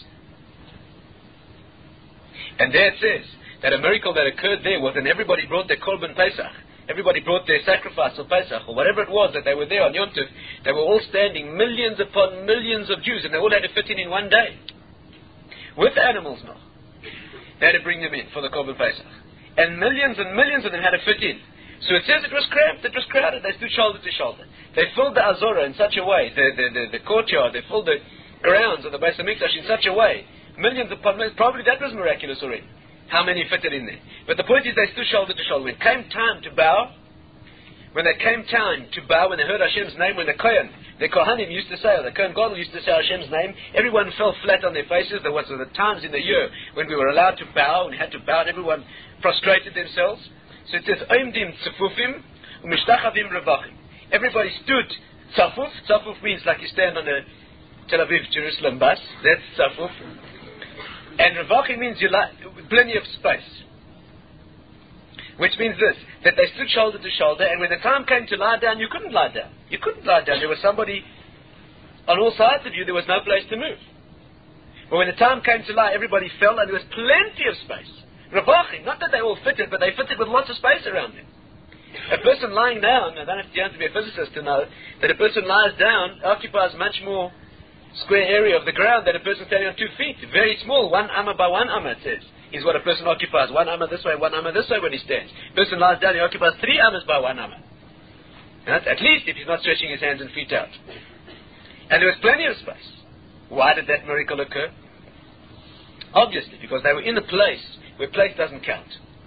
And there it says that a miracle that occurred there was when everybody brought their Korban Pesach. Everybody brought their sacrifice of Pesach, or whatever it was that they were there on Yom Tov. They were all standing, millions upon millions of Jews, and they all had to fit in in one day. With animals now. They had to bring them in for the Korban Pesach. And millions and millions of them had to fit in. So it says it was cramped, it was crowded, they stood shoulder to shoulder. They filled the Azorah in such a way, the, the, the, the courtyard, they filled the, grounds of the Beis HaMikdash in such a way, millions upon millions, probably that was miraculous already. How many fitted in there? But the point is they stood shoulder to shoulder. When it came time to bow, when it came time to bow, when they heard Hashem's name, when the Kohen, the Kohanim used to say, or the Kohen Gadol used to say Hashem's name, everyone fell flat on their faces. There was the times in the year when we were allowed to bow and had to bow, and everyone prostrated themselves. So it says, Oimdim tzafufim, umishtachavim revachim. Everybody stood tzafuf. Tzafuf means like you stand on a Tel Aviv, Jerusalem bus. That's tzafuf. And revachim means you like plenty of space. Which means this, that they stood shoulder to shoulder, and when the time came to lie down, you couldn't lie down. You couldn't lie down. There was somebody on all sides of you. There was no place to move. But when the time came to lie, everybody fell, and there was plenty of space. Revachim, not that they all fitted, but they fitted with lots of space around them. A person lying down, I don't have to, you have to be a physicist to know, that a person lies down occupies much more square area of the ground than a person standing on two feet. Very small, one amma by one amma, it says, is what a person occupies. One amma this way, one amma this way when he stands. A person lies down, he occupies three ammas by one amma. Right? At least if he's not stretching his hands and feet out. And there was plenty of space. Why did that miracle occur? Obviously, because they were in a place where place doesn't count.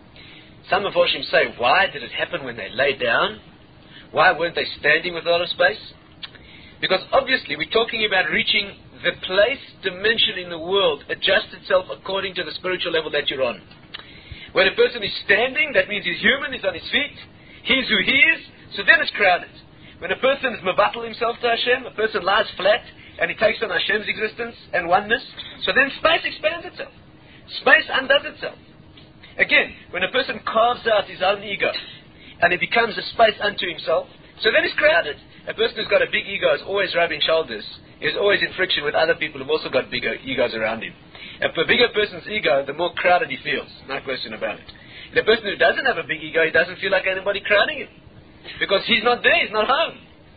Some of Hoshim say, why did it happen when they lay down? Why weren't they standing with a lot of space? Because obviously we're talking about reaching the place, dimension in the world adjusts itself according to the spiritual level that you're on. When a person is standing, that means he's human, he's on his feet, he's who he is, so then it's crowded. When a person is mabatal himself to Hashem, a person lies flat, and he takes on Hashem's existence and oneness, so then space expands itself. Space undoes itself. Again, when a person carves out his own ego, and he becomes a space unto himself, so then it's crowded. A person who's got a big ego is always rubbing shoulders, is always in friction with other people who've also got bigger egos around him. If a bigger person's ego, the more crowded he feels, no question about it. And a person who doesn't have a big ego, he doesn't feel like anybody crowding him. Because he's not there, he's not home.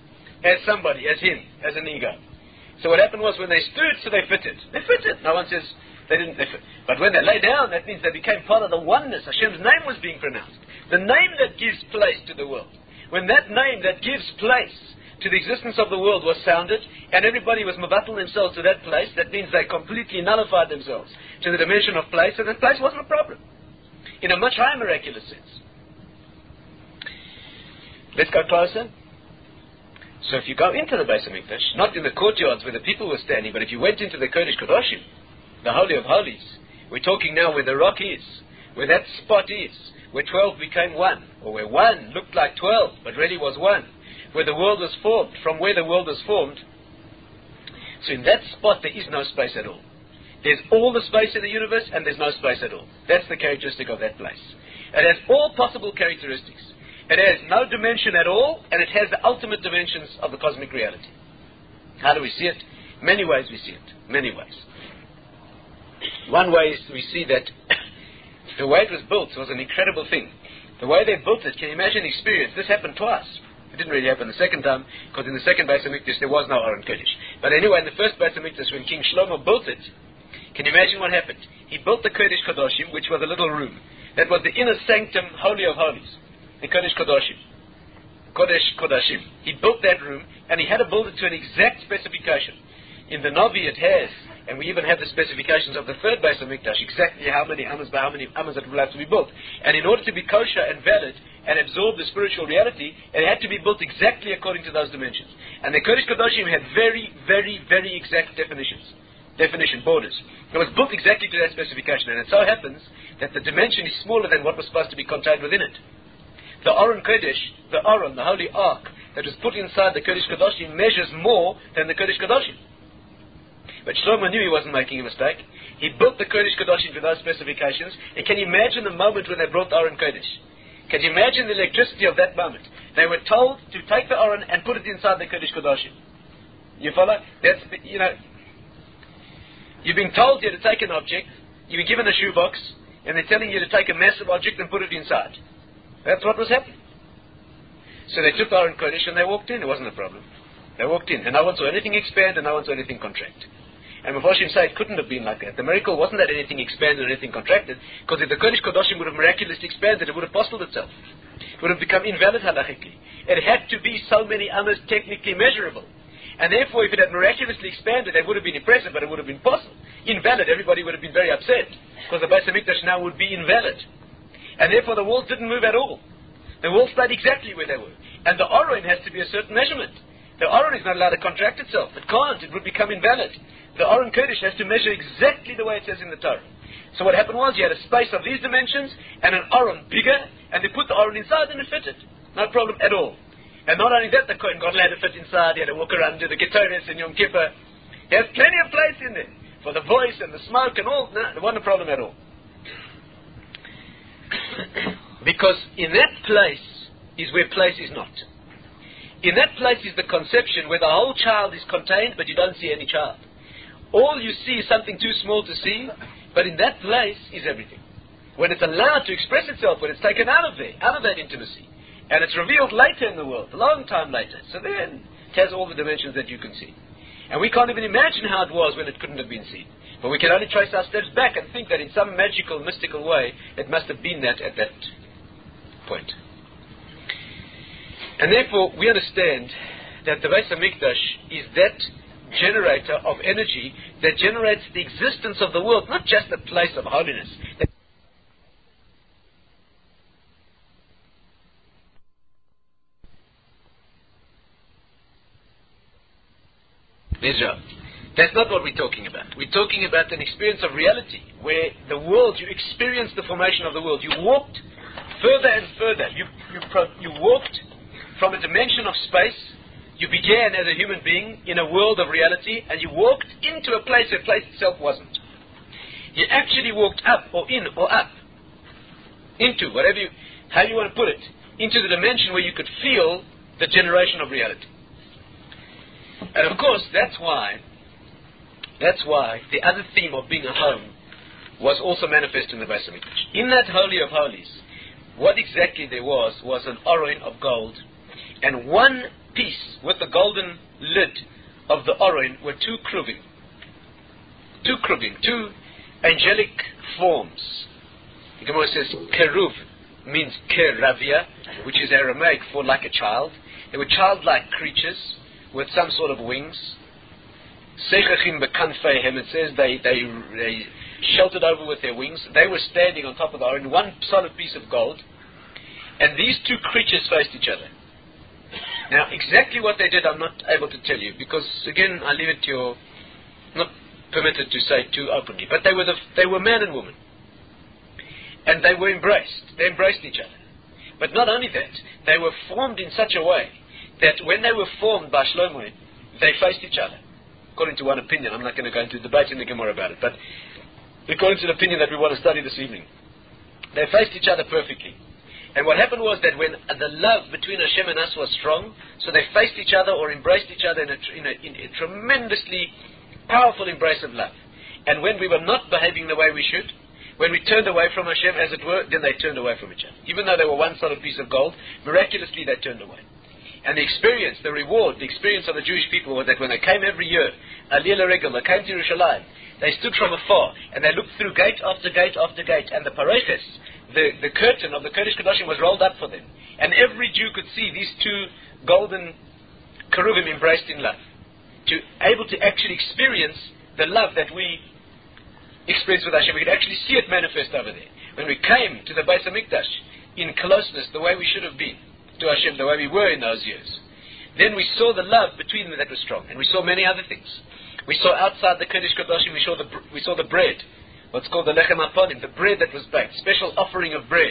As somebody, as him, as an ego. So what happened was when they stood, so they fitted. They fitted. No one says they didn't. They fit. But when they lay down, that means they became part of the oneness. Hashem's name was being pronounced. The name that gives place to the world. When that name that gives place to the existence of the world was sounded, and everybody was mabatal themselves to that place, that means they completely nullified themselves to the dimension of place, and that place wasn't a problem. In a much higher miraculous sense. Let's go closer. So if you go into the Beis HaMikdash, not in the courtyards where the people were standing, but if you went into the Kodesh Kodashim, the Holy of Holies, we're talking now where the rock is, where that spot is, where twelve became one, or where one looked like twelve, but really was one, where the world was formed, from where the world was formed. So in that spot there is no space at all. There's all the space in the universe, and there's no space at all. That's the characteristic of that place. It has all possible characteristics. It has no dimension at all, and it has the ultimate dimensions of the cosmic reality. How do we see it? Many ways we see it. Many ways. One way is we see that the way it was built was an incredible thing. The way they built it, can you imagine the experience? This happened twice. It didn't really happen the second time, because in the second Beis HaMikdash there was no Aron Kodesh. But anyway, in the first Beis HaMikdash, when King Shlomo built it, can you imagine what happened? He built the Kodesh Kodashim, which was a little room. That was the inner sanctum, Holy of Holies. The Kodesh Kodashim. Kodesh Kodashim. He built that room, and he had to build it to an exact specification. In the Navi it has, and we even have the specifications of the third Beis HaMikdash, exactly how many ammas by how many ammas it will have to be built. And in order to be kosher and valid and absorb the spiritual reality, it had to be built exactly according to those dimensions. And the Kodesh Kodashim had very, very, very exact definitions. Definition, borders. It was built exactly to that specification, and it so happens that the dimension is smaller than what was supposed to be contained within it. The Aron Kodesh, the Aron, the Holy Ark, that was put inside the Kodesh Kodashim measures more than the Kodesh Kodashim. But Shlomo knew he wasn't making a mistake. He built the Kodesh Kodashim to those specifications, and can you imagine the moment when they brought the Aron Kodesh? Can you imagine the electricity of that moment? They were told to take the Aron and put it inside the Kodesh Kodashim. You follow? That's, you know, you've been told here to take an object, you've been given a shoebox, and they're telling you to take a massive object and put it inside. That's what was happening. So they took the Aron Kodesh and they walked in. It wasn't a problem. They walked in, and no one saw anything expand and no one saw anything contract. And Mephoshim say it couldn't have been like that. The miracle wasn't that anything expanded or anything contracted, because if the Kodesh Kodashim would have miraculously expanded, it would have apostled itself. It would have become invalid halachically. It had to be so many ammas technically measurable. And therefore, if it had miraculously expanded, it would have been impressive, but it would have been possible. Invalid, everybody would have been very upset, because the Beis HaMikdash now would be invalid. And therefore, the walls didn't move at all. The walls stayed exactly where they were. And the Aron has to be a certain measurement. The Aron is not allowed to contract itself. It can't. It would become invalid. The Aron Kodesh has to measure exactly the way it says in the Torah. So what happened was, you had a space of these dimensions, and an Aron bigger, and they put the Aron inside, and it fitted. No problem at all. And not only that, the Kohen Gadol had to fit inside. He had to walk around and do the Ketores and Yom Kippur. He has plenty of place in there for the voice and the smoke and all. No, there wasn't a problem at all. Because in that place is where place is not. In that place is the conception where the whole child is contained, but you don't see any child. All you see is something too small to see, but in that place is everything. When it's allowed to express itself, when it's taken out of there, out of that intimacy, and it's revealed later in the world, a long time later, so then it has all the dimensions that you can see. And we can't even imagine how it was when it couldn't have been seen. But we can only trace our steps back and think that in some magical, mystical way, it must have been that at that point. And therefore, we understand that the Beis HaMikdash is that generator of energy that generates the existence of the world, not just a place of holiness. Israel. That's not what we're talking about. We're talking about an experience of reality, where the world, you experienced the formation of the world. You walked further and further. You, you, pro- you walked from a dimension of space. You began as a human being in a world of reality, and you walked into a place where place itself wasn't. You actually walked up, or in, or up, into, whatever you, how you want to put it, into the dimension where you could feel the generation of reality. And of course, that's why, that's why the other theme of being a home was also manifest in the Beis HaMikdash. In that Holy of Holies, what exactly there was, was an Aron of gold, and one piece with the golden lid of the Aron were two kruvim. Two kruvim, two angelic forms. The Gemara says, keruv means keravia, which is Aramaic for like a child. They were childlike creatures with some sort of wings. Sechachim bekanfeihem, it says they, they, they sheltered over with their wings. They were standing on top of the Aron, one solid piece of gold. And these two creatures faced each other. Now, exactly what they did, I'm not able to tell you, because, again, I leave it to your, not permitted to say too openly, but they were, the, they were man and woman. And they were embraced. They embraced each other. But not only that, they were formed in such a way that when they were formed by Shlomo, they faced each other. According to one opinion, I'm not going to go into debate in the Gemara about it, but according to the opinion that we want to study this evening, they faced each other perfectly. And what happened was that when the love between Hashem and us was strong, so they faced each other or embraced each other in a, in a, in a tremendously powerful embrace of love. And when we were not behaving the way we should, when we turned away from Hashem, as it were, then they turned away from each other. Even though they were one solid piece of gold, miraculously they turned away. And the experience, the reward, the experience of the Jewish people was that when they came every year, Aliyah L'Regel, they came to Yerushalayim, they stood from afar, and they looked through gate after gate after gate, and the pareches, the, the curtain of the Kodesh Kodashim was rolled up for them. And every Jew could see these two golden keruvim embraced in love. To able to actually experience the love that we experience with Hashem. We could actually see it manifest over there. When we came to the Beis HaMikdash in closeness, the way we should have been to Hashem, the way we were in those years, then we saw the love between them that was strong. And we saw many other things. We saw outside the Kodesh Kodashim, we saw the, we saw the bread, what's called the lechem haponim, the bread that was baked, special offering of bread.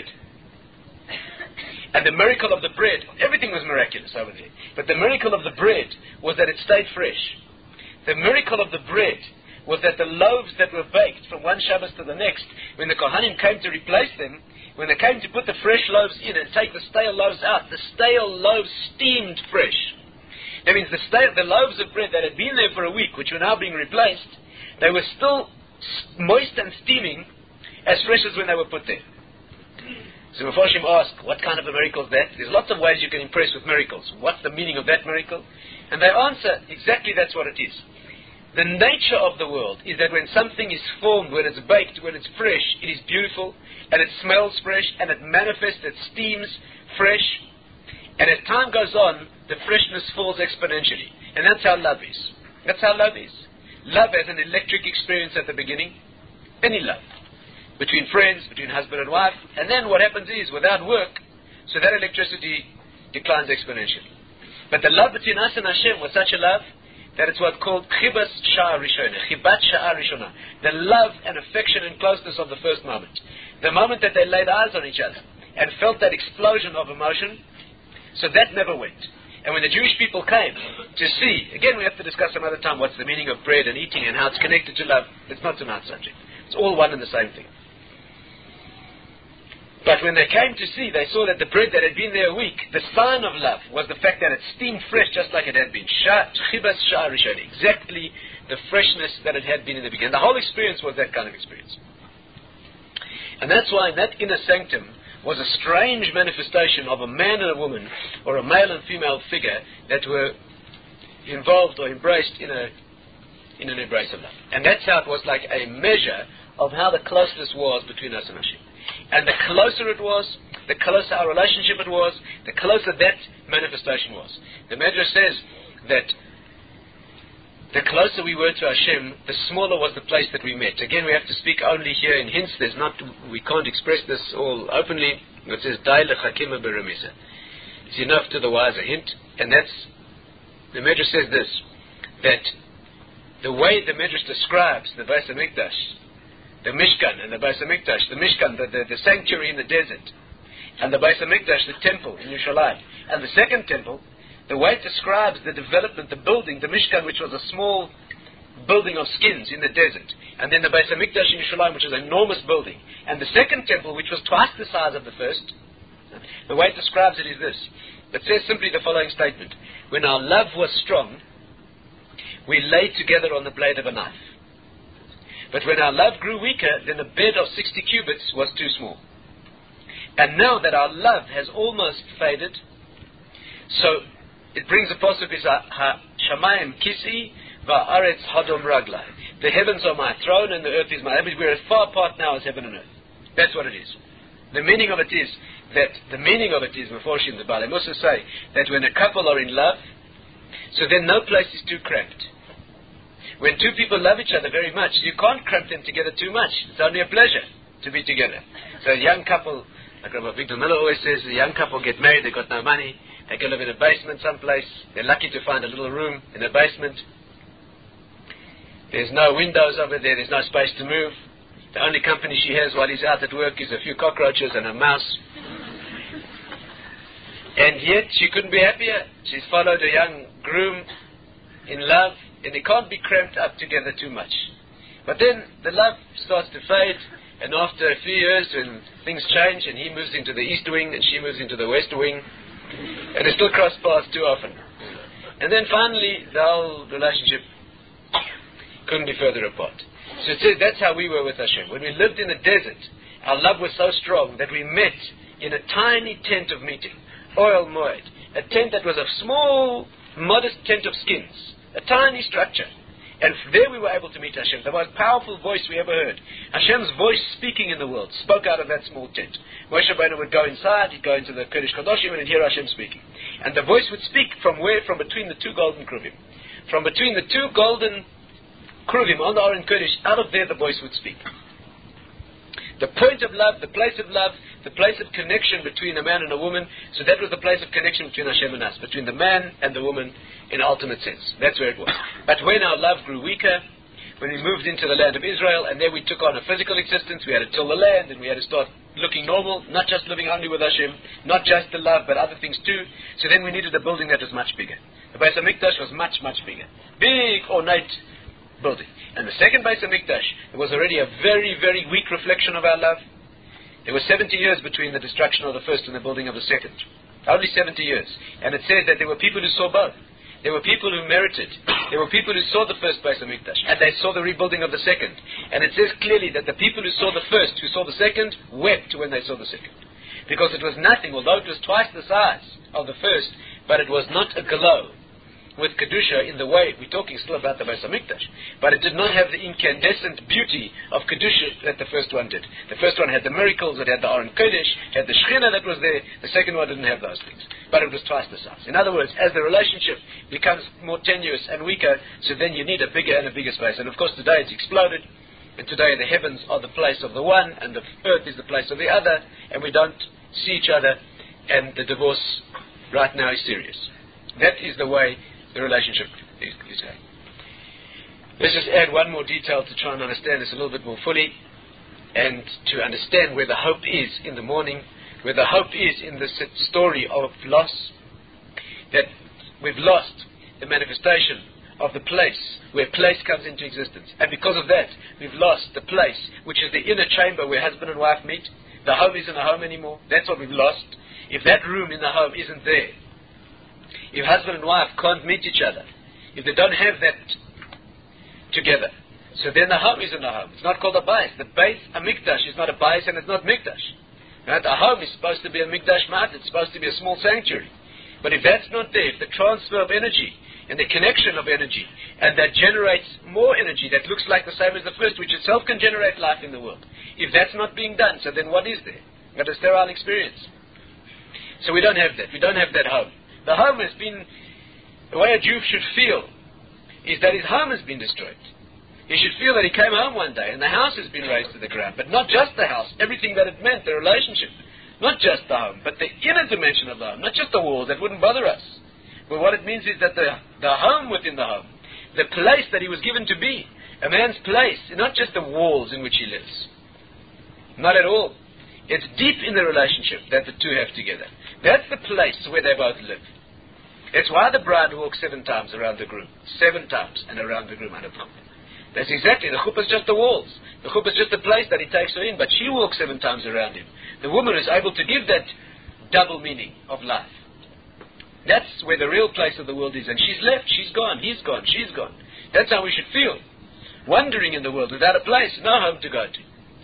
And the miracle of the bread, everything was miraculous over there. But the miracle of the bread was that it stayed fresh. The miracle of the bread was that the loaves that were baked from one Shabbos to the next, when the Kohanim came to replace them, when they came to put the fresh loaves in and take the stale loaves out, the stale loaves steamed fresh. That means the, stale, the loaves of bread that had been there for a week, which were now being replaced, they were still moist and steaming as fresh as when they were put there. So Mephoshim asked, what kind of a miracle is that? There's lots of ways you can impress with miracles. What's the meaning of that miracle? And they answer, exactly that's what it is. The nature of the world is that when something is formed, when it's baked, when it's fresh, it is beautiful, and it smells fresh, and it manifests, it steams fresh. And as time goes on, the freshness falls exponentially. And that's how love is. That's how love is. Love has an electric experience at the beginning. Any love. Between friends, between husband and wife. And then what happens is, without work, so that electricity declines exponentially. But the love between us and Hashem was such a love that it's what's called chibas sha'a rishona, chibat sha'a rishona, the love and affection and closeness of the first moment. The moment that they laid eyes on each other and felt that explosion of emotion, so that never went. And when the Jewish people came to see, again we have to discuss some other time what's the meaning of bread and eating and how it's connected to love. It's not tonight's subject. It's all one and the same thing. But when they came to see, they saw that the bread that had been there a week, the sign of love was the fact that it steamed fresh just like it had been. Chibas sha'a rishona, exactly the freshness that it had been in the beginning. The whole experience was that kind of experience. And that's why in that inner sanctum was a strange manifestation of a man and a woman, or a male and female figure that were involved or embraced in a in an embrace of love. And that's how it was like a measure of how the closeness was between us and Hashem. And the closer it was, the closer our relationship it was, the closer that manifestation was. The Medrash says that the closer we were to Hashem, the smaller was the place that we met. Again, we have to speak only here in hints. There's not, we can't express this all openly. It says, Dai lechakima beremiza. It's enough to the wise a hint. And that's, the Medrash says this, that the way the Medrash describes the Beis HaMikdash, the Mishkan and the Beis HaMikdash, the Mishkan, the, the, the sanctuary in the desert, and the Beis HaMikdash, the temple in Yerushalayim, and the second temple, the way it describes the development, the building, the Mishkan, which was a small building of skins in the desert, and then the Beis HaMikdash in Yerushalayim, which was an enormous building, and the second temple, which was twice the size of the first, the way it describes it is this. It says simply the following statement. When our love was strong, we lay together on the blade of a knife. But when our love grew weaker, then the bed of sixty cubits was too small. And now that our love has almost faded, so it brings a pasuk is Shamayim kisi va'aretz hadom raglai. The heavens are my throne and the earth is my. We're as far apart now as heaven and earth. That's what it is. The meaning of it is that the meaning of it is Meforshim, the Baalei Mussar say that when a couple are in love, so then no place is too cramped. When two people love each other very much, you can't cramp them together too much. It's only a pleasure to be together. So a young couple, like Rabbi Victor Miller always says, a young couple get married, they've got no money, they can live in a basement someplace, they're lucky to find a little room in a basement. There's no windows over there, there's no space to move. The only company she has while he's out at work is a few cockroaches and a mouse. And yet she couldn't be happier. She's followed a young groom in love, and they can't be cramped up together too much. But then the love starts to fade, and after a few years when things change and he moves into the east wing and she moves into the west wing, and they still cross paths too often. And then finally the whole relationship couldn't be further apart. So it says that's how we were with Hashem. When we lived in the desert, our love was so strong that we met in a tiny tent of meeting, oil moed, a tent that was a small, modest tent of skins, a tiny structure. And there we were able to meet Hashem, the most powerful voice we ever heard. Hashem's voice speaking in the world spoke out of that small tent. Moshe Rabbeinu would go inside, he'd go into the Kodesh Kadoshim and he'd hear Hashem speaking. And the voice would speak from where? From between the two golden kruvim. From between the two golden kruvim on the Aron Kodesh, out of there the voice would speak. The point of love, the place of love, the place of connection between a man and a woman. So that was the place of connection between Hashem and us, between the man and the woman in ultimate sense. That's where it was. But when our love grew weaker, when we moved into the land of Israel, and there we took on a physical existence, we had to till the land, and we had to start looking normal, not just living only with Hashem, not just the love, but other things too. So then we needed a building that was much bigger. The Beis HaMikdash was much, much bigger. Big, ornate building. And the second Beis HaMikdash, it was already a very, very weak reflection of our love. There were seventy years between the destruction of the first and the building of the second. Only seventy years. And it said that there were people who saw both. There were people who merited. There were people who saw the first Beis HaMikdash, and they saw the rebuilding of the second. And it says clearly that the people who saw the first, who saw the second, wept when they saw the second. Because it was nothing, although it was twice the size of the first, but it was not a glow. with Kedusha in the way, we're talking still about the Beis HaMikdash, but it did not have the incandescent beauty of Kedusha that the first one did. The first one had the miracles, it had the Aron Kodesh, had the Shekhinah that was there. The second one didn't have those things, but it was twice the size. In other words, as the relationship becomes more tenuous and weaker, so then you need a bigger and a bigger space. And of course today it's exploded, and today the heavens are the place of the one, and the earth is the place of the other, and we don't see each other, and the divorce right now is serious. That is the way the relationship is, is going. Let's just add one more detail to try and understand this a little bit more fully, and to understand where the hope is in the morning, where the hope is in the story of loss, that we've lost the manifestation of the place where place comes into existence. And because of that, we've lost the place, which is the inner chamber where husband and wife meet. The home isn't a home anymore. That's what we've lost. If that room in the home isn't there, if husband and wife can't meet each other, if they don't have that together, so then the home isn't a home. It's not called a bayis. The Beis HaMikdash is not a bayis and it's not mikdash. Right? A home is supposed to be a mikdash mat. It's supposed to be a small sanctuary. But if that's not there, if the transfer of energy and the connection of energy, and that generates more energy that looks like the same as the first, which itself can generate life in the world, if that's not being done, so then what is there? But a sterile experience. So we don't have that. We don't have that home. The home has been, the way a Jew should feel is that his home has been destroyed. He should feel that he came home one day and the house has been razed to the ground. But not just the house, everything that it meant, the relationship. Not just the home, but the inner dimension of the home. Not just the walls, that wouldn't bother us. But what it means is that the, the home within the home, the place that he was given to be, a man's place, not just the walls in which he lives. Not at all. It's deep in the relationship that the two have together. That's the place where they both live. It's why the bride walks seven times around the groom. Seven times and around the groom under pump. That's exactly, the chuppah is just the walls. The chuppah is just the place that he takes her in, but she walks seven times around him. The woman is able to give that double meaning of life. That's where the real place of the world is. And she's left, she's gone, he's gone, she's gone. That's how we should feel. Wandering in the world without a place, no home to go to.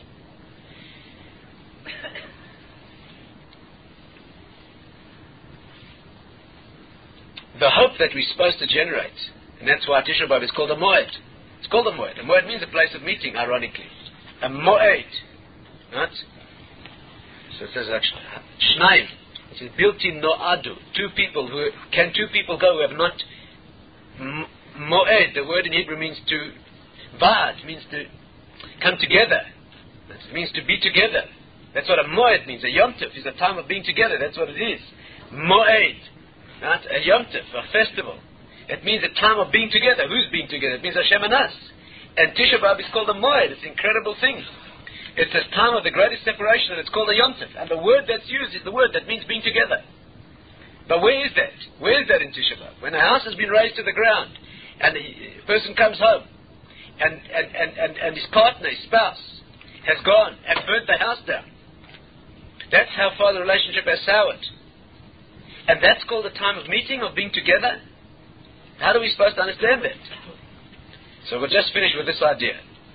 The hope that we're supposed to generate, and that's why Tisha B'Av is called a Moed. It's called a Moed. A Moed means a place of meeting, ironically. A Moed. Right? So it says actually, Shnaim. It says, Bilti No'adu. Two people who, can two people go who have not, m- Moed, the word in Hebrew means to, Vad, means to come together. It means to be together. That's what a Moed means. A Yom Tov is a time of being together. That's what it is. Moed. Right? A Yom Tov, a festival. It means a time of being together. Who's being together? It means Hashem and us. And Tisha B'Av is called a Moed. It's an incredible thing. It's a time of the greatest separation, and it's called a Yom Tov. And the word that's used is the word that means being together. But where is that? Where is that in Tisha B'Av? When a house has been razed to the ground, and the person comes home, and, and, and, and, and his partner, his spouse, has gone and burnt the house down. That's how far the relationship has soured. And that's called a time of meeting, of being together? How are we supposed to understand that? So we'll just finish with this idea.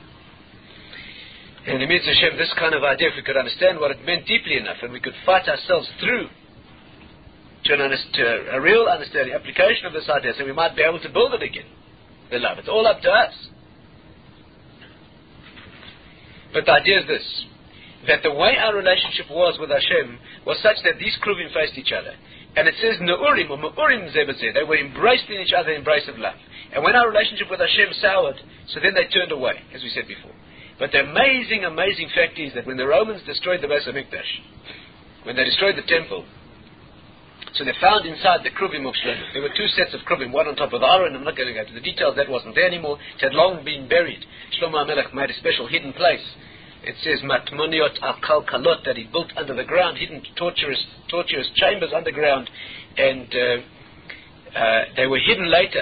And it means Hashem, this kind of idea, if we could understand what it meant deeply enough, and we could fight ourselves through to, an honest, to a real understanding, application of this idea, so we might be able to build it again. The love. It's all up to us. But the idea is this, that the way our relationship was with Hashem was such that these kruvim faced each other. And it says, Ne'urim or Me'urim Zebazeh, they were embraced in each other, embrace of love. And when our relationship with Hashem soured, so then they turned away, as we said before. But the amazing, amazing fact is that when the Romans destroyed the Beis HaMikdash, when they destroyed the temple, so they found inside the kruvim of Shlomo, there were two sets of kruvim, one on top of the Aron. I'm not going to go into the details, that wasn't there anymore. It had long been buried. Shlomo HaMelech made a special hidden place. It says matmoniot al kalot, that he built under the ground, hidden torturous, torturous chambers underground, and uh, uh, they were hidden later.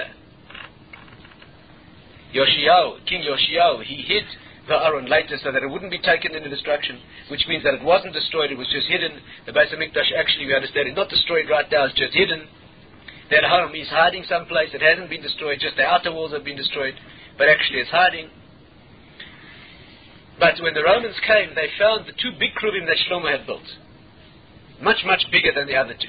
Yoshiyahu, King Yoshiyahu, he hid the Aron later so that it wouldn't be taken into destruction, which means that it wasn't destroyed, it was just hidden. The Beis HaMikdash, actually, we understand, is not destroyed right now, it's just hidden. That home is hiding someplace, it hasn't been destroyed, just the outer walls have been destroyed, but actually it's hiding. But when the Romans came, they found the two big kruvim that Shlomo had built. Much, much bigger than the other two.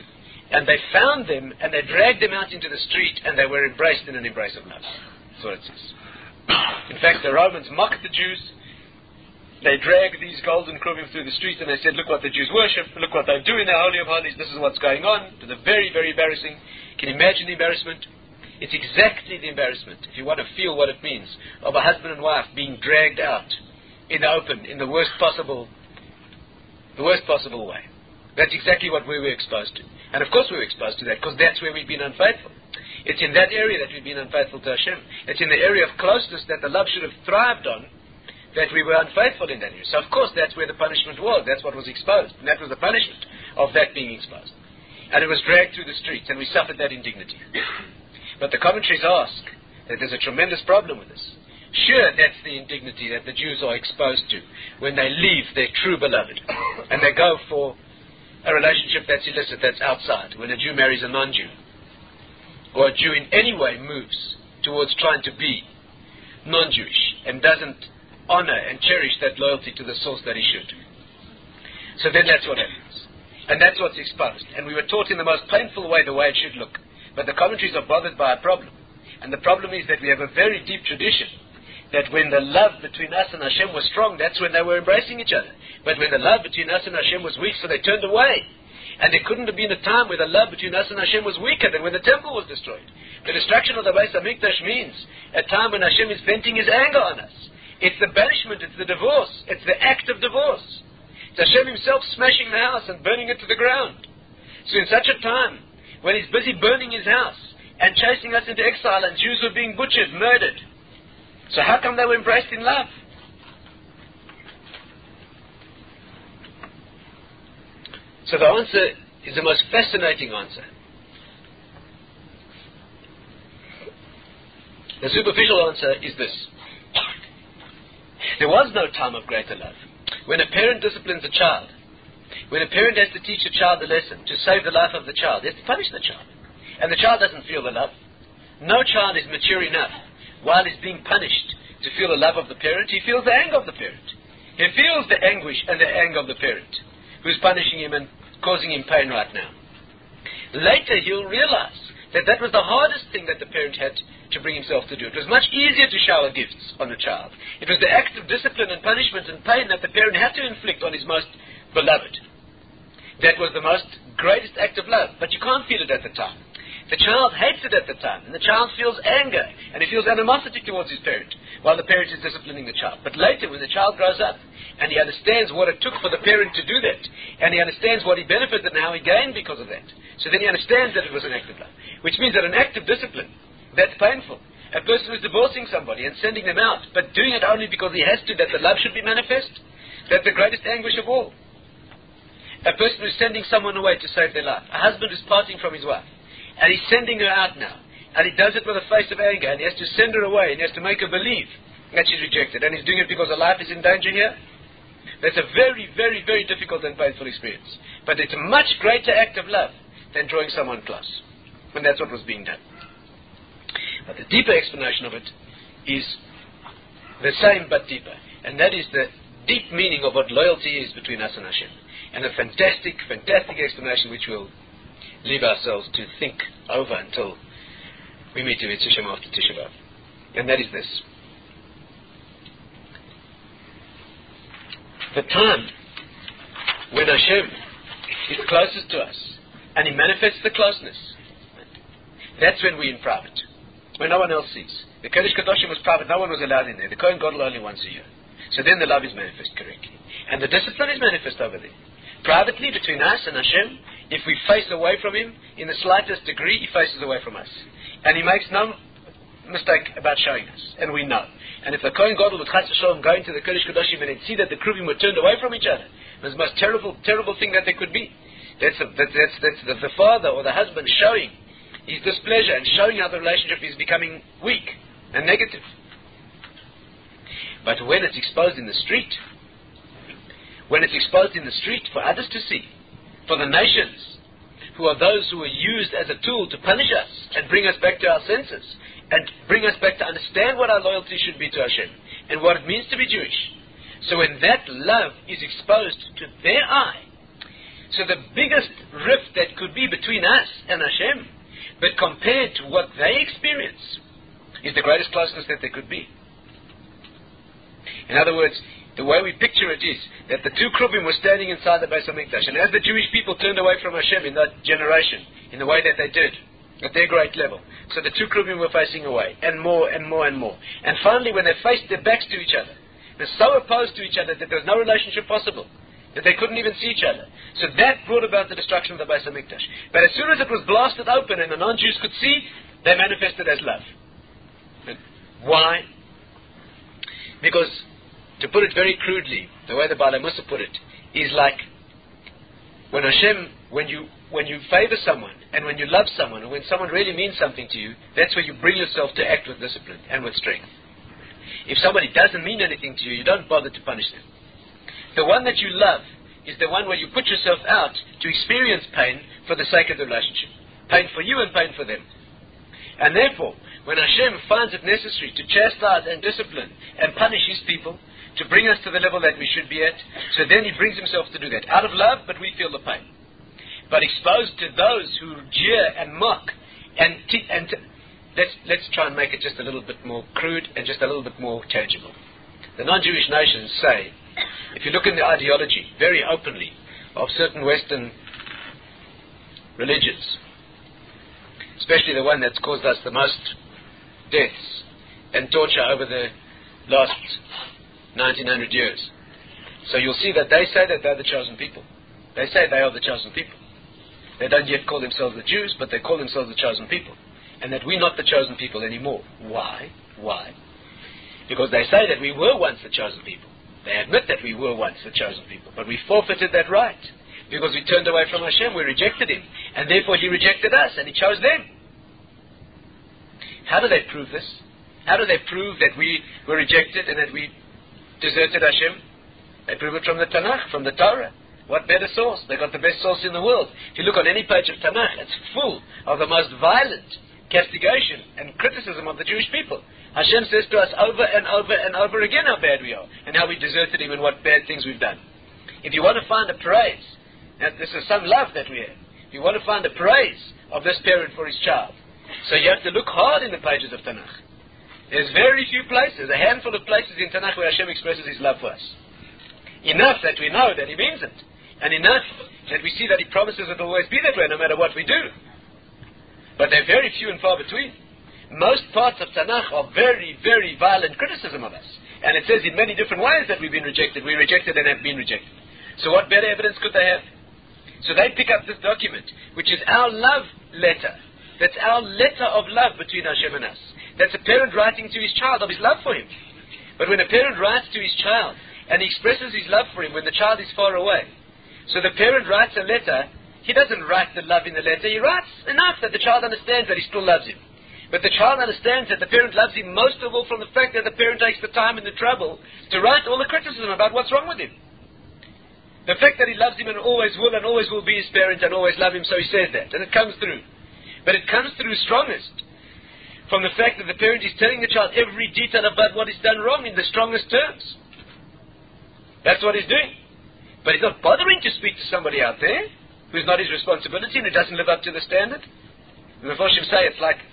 And they found them, and they dragged them out into the street, and they were embraced in an embrace of love. That's what it says. In fact, the Romans mocked the Jews. They dragged these golden kruvim through the street, and they said, look what the Jews worship, look what they do in their Holy of Holies, this is what's going on. It was very, very embarrassing. Can you imagine the embarrassment? It's exactly the embarrassment, if you want to feel what it means, of a husband and wife being dragged out in the open, in the worst possible, the worst possible way. That's exactly what we were exposed to. And of course we were exposed to that, because that's where we've been unfaithful. It's in that area that we've been unfaithful to Hashem. It's in the area of closeness that the love should have thrived on, that we were unfaithful in that area. So of course that's where the punishment was. That's what was exposed. And that was the punishment of that being exposed. And it was dragged through the streets, and we suffered that indignity. But the commentaries ask that there's a tremendous problem with this. Sure, that's the indignity that the Jews are exposed to when they leave their true beloved and they go for a relationship that's illicit, that's outside, when a Jew marries a non-Jew, or a Jew in any way moves towards trying to be non-Jewish and doesn't honor and cherish that loyalty to the source that he should. So then that's what happens. And that's what's exposed. And we were taught in the most painful way the way it should look. But the commentaries are bothered by a problem. And the problem is that we have a very deep tradition that when the love between us and Hashem was strong, that's when they were embracing each other. But when the love between us and Hashem was weak, so they turned away. And there couldn't have been a time where the love between us and Hashem was weaker than when the temple was destroyed. The destruction of the Beis HaMikdash means a time when Hashem is venting his anger on us. It's the banishment, it's the divorce, it's the act of divorce. It's Hashem himself smashing the house and burning it to the ground. So in such a time, when he's busy burning his house and chasing us into exile, and Jews were being butchered, murdered, so how come they were embraced in love? So the answer is the most fascinating answer. The superficial answer is this. There was no time of greater love. When a parent disciplines a child, when a parent has to teach a child a lesson to save the life of the child, he has to punish the child. And the child doesn't feel the love. No child is mature enough while he's being punished to feel the love of the parent. He feels the anger of the parent. He feels the anguish and the anger of the parent who's punishing him and causing him pain right now. Later he'll realize that that was the hardest thing that the parent had to bring himself to do. It was much easier to shower gifts on the child. It was the act of discipline and punishment and pain that the parent had to inflict on his most beloved. That was the most greatest act of love. But you can't feel it at the time. The child hates it at the time, and the child feels anger, and he feels animosity towards his parent, while the parent is disciplining the child. But later, when the child grows up, and he understands what it took for the parent to do that, and he understands what he benefited and how he gained because of that, so then he understands that it was an act of love. Which means that an act of discipline, that's painful. A person who's divorcing somebody and sending them out, but doing it only because he has to, that the love should be manifest, that's the greatest anguish of all. A person who's sending someone away to save their life, a husband who's parting from his wife, and he's sending her out now. And he does it with a face of anger. And he has to send her away. And he has to make her believe that she's rejected. And he's doing it because her life is in danger here. That's a very, very, very difficult and painful experience. But it's a much greater act of love than drawing someone close. And that's what was being done. But the deeper explanation of it is the same but deeper. And that is the deep meaning of what loyalty is between us and Hashem. And a fantastic, fantastic explanation which we'll leave ourselves to think over until we meet in Yitzhak after Tisha B'Av. And that is this. The time when Hashem is closest to us and He manifests the closeness, that's when we're in private, when no one else sees. The Kodesh Kadoshim was private, no one was allowed in there. The Kohen Gadol only once a year. So then the love is manifest correctly. And the discipline is manifest over there. Privately, between us and Hashem, if we face away from Him in the slightest degree, He faces away from us. And He makes no mistake about showing us. And we know. And if the Kohen Gadol would chas v'sholom go into the Kodesh Kodashim and see that the Kruvim were turned away from each other, it was the most terrible, terrible thing that there could be. That's, a, that, that's, that's the, the father or the husband showing his displeasure and showing how the relationship is becoming weak and negative. But when it's exposed in the street, when it's exposed in the street for others to see, for the nations, who are those who are used as a tool to punish us and bring us back to our senses and bring us back to understand what our loyalty should be to Hashem and what it means to be Jewish. So when that love is exposed to their eye, So the biggest rift that could be between us and Hashem, but compared to what they experience, is the greatest closeness that there could be. In other words, the way we picture it is that the two Kruvim were standing inside the Beis HaMikdash, and as the Jewish people turned away from Hashem in that generation, in the way that they did, at their great level, so the two Kruvim were facing away, and more and more and more. And finally, when they faced their backs to each other, they're so opposed to each other that there was no relationship possible, that they couldn't even see each other. So that brought about the destruction of the Beis HaMikdash. But as soon as it was blasted open and the non-Jews could see, they manifested as love. And why? Because, to put it very crudely, the way the Baalei Mussar put it, is like when Hashem, when you when you favor someone, and when you love someone, and when someone really means something to you, that's where you bring yourself to act with discipline and with strength. If somebody doesn't mean anything to you, you don't bother to punish them. The one that you love is the one where you put yourself out to experience pain for the sake of the relationship. Pain for you and pain for them. And therefore, when Hashem finds it necessary to chastise and discipline and punish His people, to bring us to the level that we should be at, so then He brings Himself to do that. Out of love, but we feel the pain. But exposed to those who jeer and mock, and, t- and t- let's, let's try and make it just a little bit more crude and just a little bit more tangible. The non-Jewish nations say, if you look in the ideology very openly of certain Western religions, especially the one that's caused us the most deaths and torture over the last nineteen hundred years. So you'll see that they say that they're the chosen people. They say they are the chosen people. They don't yet call themselves the Jews, but they call themselves the chosen people. And that we're not the chosen people anymore. Why? Why? Because they say that we were once the chosen people. They admit that we were once the chosen people, but we forfeited that right. Because we turned away from Hashem, we rejected Him. And therefore He rejected us, and He chose them. How do they prove this? How do they prove that we were rejected and that we deserted Hashem? They prove it from the Tanakh, from the Torah. What better source? They got the best source in the world. If you look on any page of Tanakh, it's full of the most violent castigation and criticism of the Jewish people. Hashem says to us over and over and over again how bad we are and how we deserted Him and what bad things we've done. If you want to find a praise, now this is some love that we have. If you want to find a praise of this parent for his child, so you have to look hard in the pages of Tanakh. There's very few places, a handful of places in Tanakh where Hashem expresses His love for us. Enough that we know that He means it. And enough that we see that He promises it will always be that way no matter what we do. But they're very few and far between. Most parts of Tanakh are very, very violent criticism of us. And it says in many different ways that we've been rejected. We rejected and have been rejected. So what better evidence could they have? So they pick up this document, which is our love letter. That's our letter of love between Hashem and us. That's a parent writing to his child of his love for him. But when a parent writes to his child and he expresses his love for him when the child is far away, so the parent writes a letter, he doesn't write the love in the letter, he writes enough that the child understands that he still loves him. But the child understands that the parent loves him most of all from the fact that the parent takes the time and the trouble to write all the criticism about what's wrong with him. The fact that he loves him and always will and always will be his parent and always love him, so he says that. And it comes through. But it comes through strongest from the fact that the parent is telling the child every detail about what is done wrong in the strongest terms. That's what he's doing. But he's not bothering to speak to somebody out there who's not his responsibility and who doesn't live up to the standard. And the Mephoshim say it's like,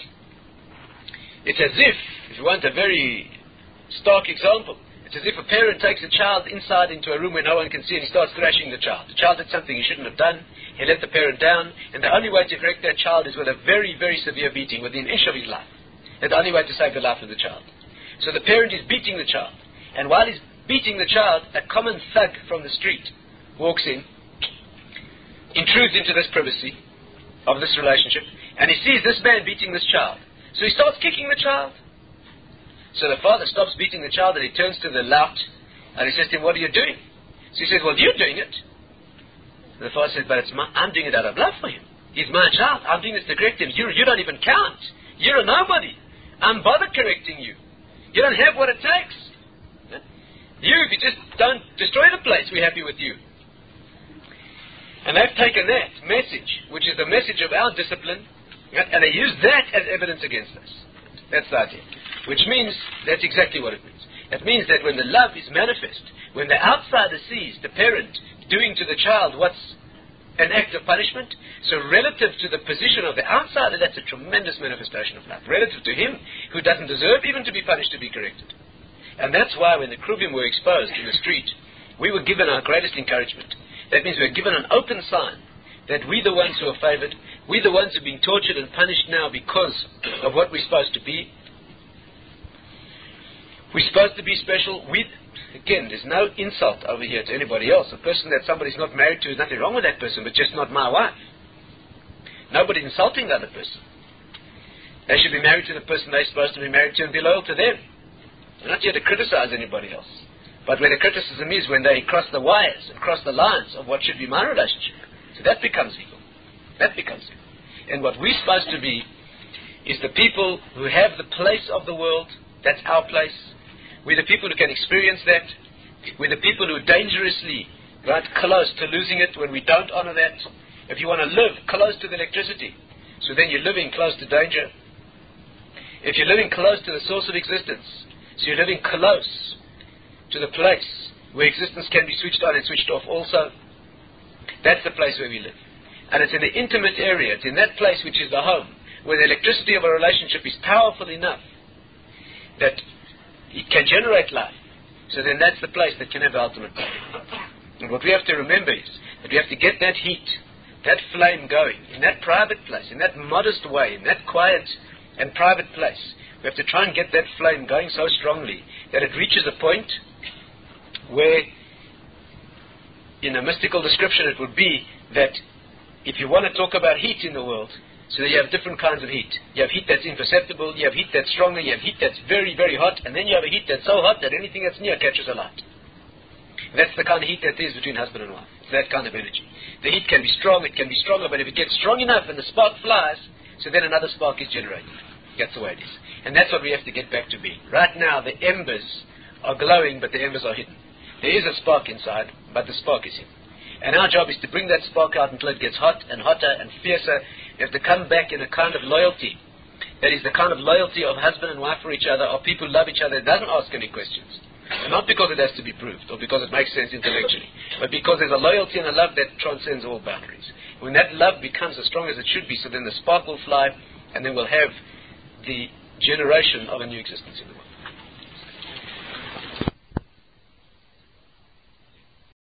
it's as if, if you want a very stark example, it's as if a parent takes a child inside into a room where no one can see and he starts thrashing the child. The child did something he shouldn't have done. He let the parent down, and the only way to correct that child is with a very, very severe beating within an inch of his life. That's the only way to save the life of the child. So the parent is beating the child, and while he's beating the child, a common thug from the street walks in, intrudes into this privacy of this relationship, and he sees this man beating this child. So he starts kicking the child. So the father stops beating the child and he turns to the lout and he says to him, "What are you doing?" So he says, "Well, you're doing it." And the father says, "But it's my, I'm doing it out of love for him. He's my child. I'm doing this to correct him. You, you don't even count. You're a nobody. I'm bothered correcting you. You don't have what it takes. You, if you just don't destroy the place, we're happy with you." And they've taken that message, which is the message of our discipline, and they use that as evidence against us. That's the idea. Which means, that's exactly what it means. It means that when the love is manifest, when the outsider sees the parent doing to the child what's an act of punishment. So relative to the position of the outsider, that's a tremendous manifestation of love. Relative to him, who doesn't deserve even to be punished, to be corrected. And that's why when the Kruvim were exposed in the street, we were given our greatest encouragement. That means we were given an open sign that we're the ones who are favored, we're the ones who are being tortured and punished now because of what we're supposed to be. We're supposed to be special. We, again, there's no insult over here to anybody else. A person that somebody's not married to, there's nothing wrong with that person, but just not my wife. Nobody's insulting the other person. They should be married to the person they're supposed to be married to and be loyal to them. We're not here to criticize anybody else. But where the criticism is when they cross the wires and cross the lines of what should be my relationship. So that becomes evil. That becomes evil. And what we're supposed to be is the people who have the place of the world. That's our place. We're the people who can experience that. We're the people who are dangerously right close to losing it when we don't honor that. If you want to live close to the electricity, so then you're living close to danger. If you're living close to the source of existence, so you're living close to the place where existence can be switched on and switched off also, that's the place where we live. And it's in the intimate area, it's in that place which is the home, where the electricity of a relationship is powerful enough that it can generate life. So then that's the place that can have the ultimate power. And what we have to remember is that we have to get that heat, that flame going, in that private place, in that modest way, in that quiet and private place. We have to try and get that flame going so strongly that it reaches a point where, in a mystical description, it would be that if you want to talk about heat in the world, so that you have different kinds of heat. You have heat that's imperceptible, you have heat that's stronger, you have heat that's very, very hot, and then you have a heat that's so hot that anything that's near catches a light. That's the kind of heat that is between husband and wife. It's that kind of energy. The heat can be strong, it can be stronger, but if it gets strong enough and the spark flies, so then another spark is generated. That's the way it is. And that's what we have to get back to being. Right now, the embers are glowing, but the embers are hidden. There is a spark inside, but the spark is hidden. And our job is to bring that spark out until it gets hot and hotter and fiercer. We have to come back in a kind of loyalty. That is the kind of loyalty of husband and wife for each other, or people who love each other, that doesn't ask any questions. And not because it has to be proved, or because it makes sense intellectually, but because there's a loyalty and a love that transcends all boundaries. When that love becomes as strong as it should be, so then the spark will fly, and then we'll have the generation of a new existence in the world.